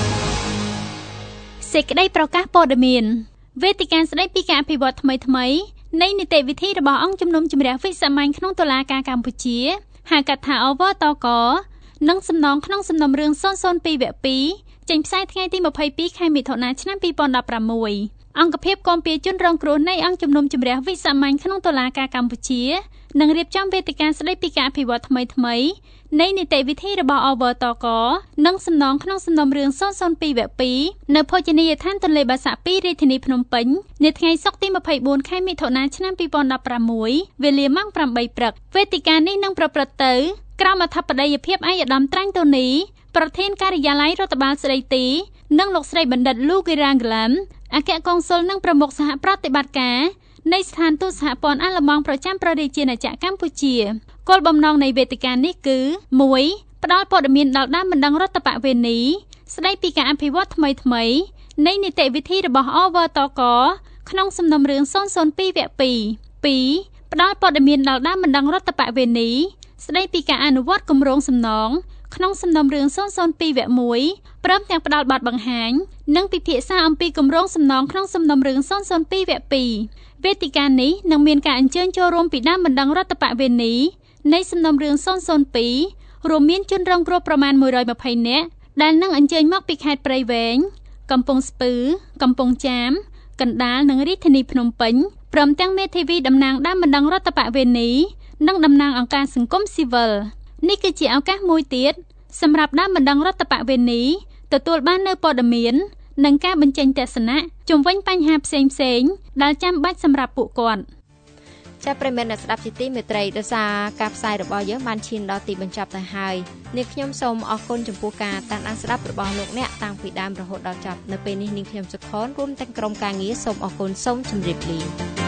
សេចក្តីប្រកាសព័ត៌មានវេទិកាស្តីពីការអភិវឌ្ឍថ្មីថ្មីនៃនីតិវិធីរបស់អង្គជំនុំជម្រះវិសាមញ្ញក្នុងតុលាការកម្ពុជាហៅកាត់ថាអវតកនិងសំណងក្នុងសំណុំរឿងศูนย์ ศูนย์ ពីរ វគ្គពីរចេញផ្សាយថ្ងៃទីម្ភៃពីរខែមិថុនាឆ្នាំពីរពាន់ដប់ប្រាំមួយអង្គភាពគាំពារជនរងគ្រោះនៃអង្គជំនុំជម្រះវិសាមញ្ញក្នុងតុលាការកម្ពុជានឹងរៀបចំវេទិកាស្តីពីការអភិវឌ្ឍថ្មីថ្មីនៃនីតិវិធីរបស់អវតកនិងសំណងក្នុងសំណុំរឿងศูนย์ ศูนย์ ពីរ វគ្គពីរនៅភោជនីយដ្ឋានទន្លេបាសាក់ពីររាជធានីភ្នំពេញនាថ្ងៃសុក្រទីម្ភៃបួនខែមិថុនាឆ្នាំពីរពាន់ដប់ប្រាំមួយវេលាម៉ោងប្រាំបីព្រឹកវេទិកានេះនឹងប្រព្រឹត្តទៅក្រោមអធិបតីភាពឯកឧត្តមត្រាញ់តូនីប្រធានការិយាល័យរដ្ឋបាលស្ដីទីនិងលោកស្រីបណ្ឌិតលូហ្គីរ៉ាងក្លាំអគ្គកុងស៊ុលនិងប្រមុខសហប្រតិបត្តិការនៃស្ថានទូតសហព័ន្ធអាល្លឺម៉ង់ប្រចាំប្រទេសជាណាចក្រកម្ពុជាគោលបំណងនៃវេទិកានេះគឺ មួយ ផ្ដល់ព័ត៌មានដល់ដើមបណ្ដឹងរដ្ឋបវេនីស្ដីពីការអភិវឌ្ឍថ្មីថ្មីនៃនីតិវិធីរបស់អវតកក្នុងសំណុំរឿងศูนย์ ศูนย์ ពីរ វគ្គពីរ ពីរ ផ្ដល់ព័ត៌មានដល់ដើមបណ្ដឹងរដ្ឋបវេនីស្ដីពីការអនុវត្តគម្រោងសំណងក្នុងសំណុំរឿងศูนย์ ศูนย์ ពីរ វគ្គមួយព្រមទាំងផ្ដល់បទបង្ហាញនិងពិភាក្សាអំពីគម្រោងសំណងក្នុងសំណុំរឿងศูนย์ ศูนย์ ពីរ វគ្គពីរវេទិកានេះនឹងមានការអញ្ជើញចូលរួមពីដើមបណ្ដឹងរដ្ឋបវេនីនៃសំណុំរឿងศูนย์ ศูนย์ ពីររួមមានជនរងគ្រោះប្រមាណមួយរយម្ភៃនាក់ដែលនឹងអញ្ជើញមកពីខេត្តព្រៃវែងកំពង់ស្ពឺកំពង់ចាមកណ្ដាលនិងរាជធានីភ្នំពេញព្រមទាំងមេធាវីតំណាងដើមបណ្ដឹងរដ្ឋបវេនីនិងតំណាងអង្គការសង្គមស៊ីវិលនេះគឺជាឱកាសមួយទៀតសម្រាប់ដើមបណ្ដឹងរដ្ឋបវេនីទទួលបាននូវព័ត៌មាននិងការបញ្ចេញទស្សនៈជុំវិញបញ្ហាផ្សេងផ្សេងដែលចាំបាច់សម្រាប់ពួកគាត់ចាប់ប្រិមិត្តអ្នកស្ដាប់ជាទីមេត្រីដោយសារការផ្សាយរបស់យើងបានឈានដល់ទីបញ្ចប់ទៅហើយនាងខ្ញុំសូមអរគុណចំពោះការតាមដានស្ដាប់របស់លោកអ្នកតាំងពីដើមរហូតដល់ចប់នៅពេលនេះនាងខ្ញុំសុខនរួមទាំងក្រុមការងារសូមអរគុណសូមជម្រាបលា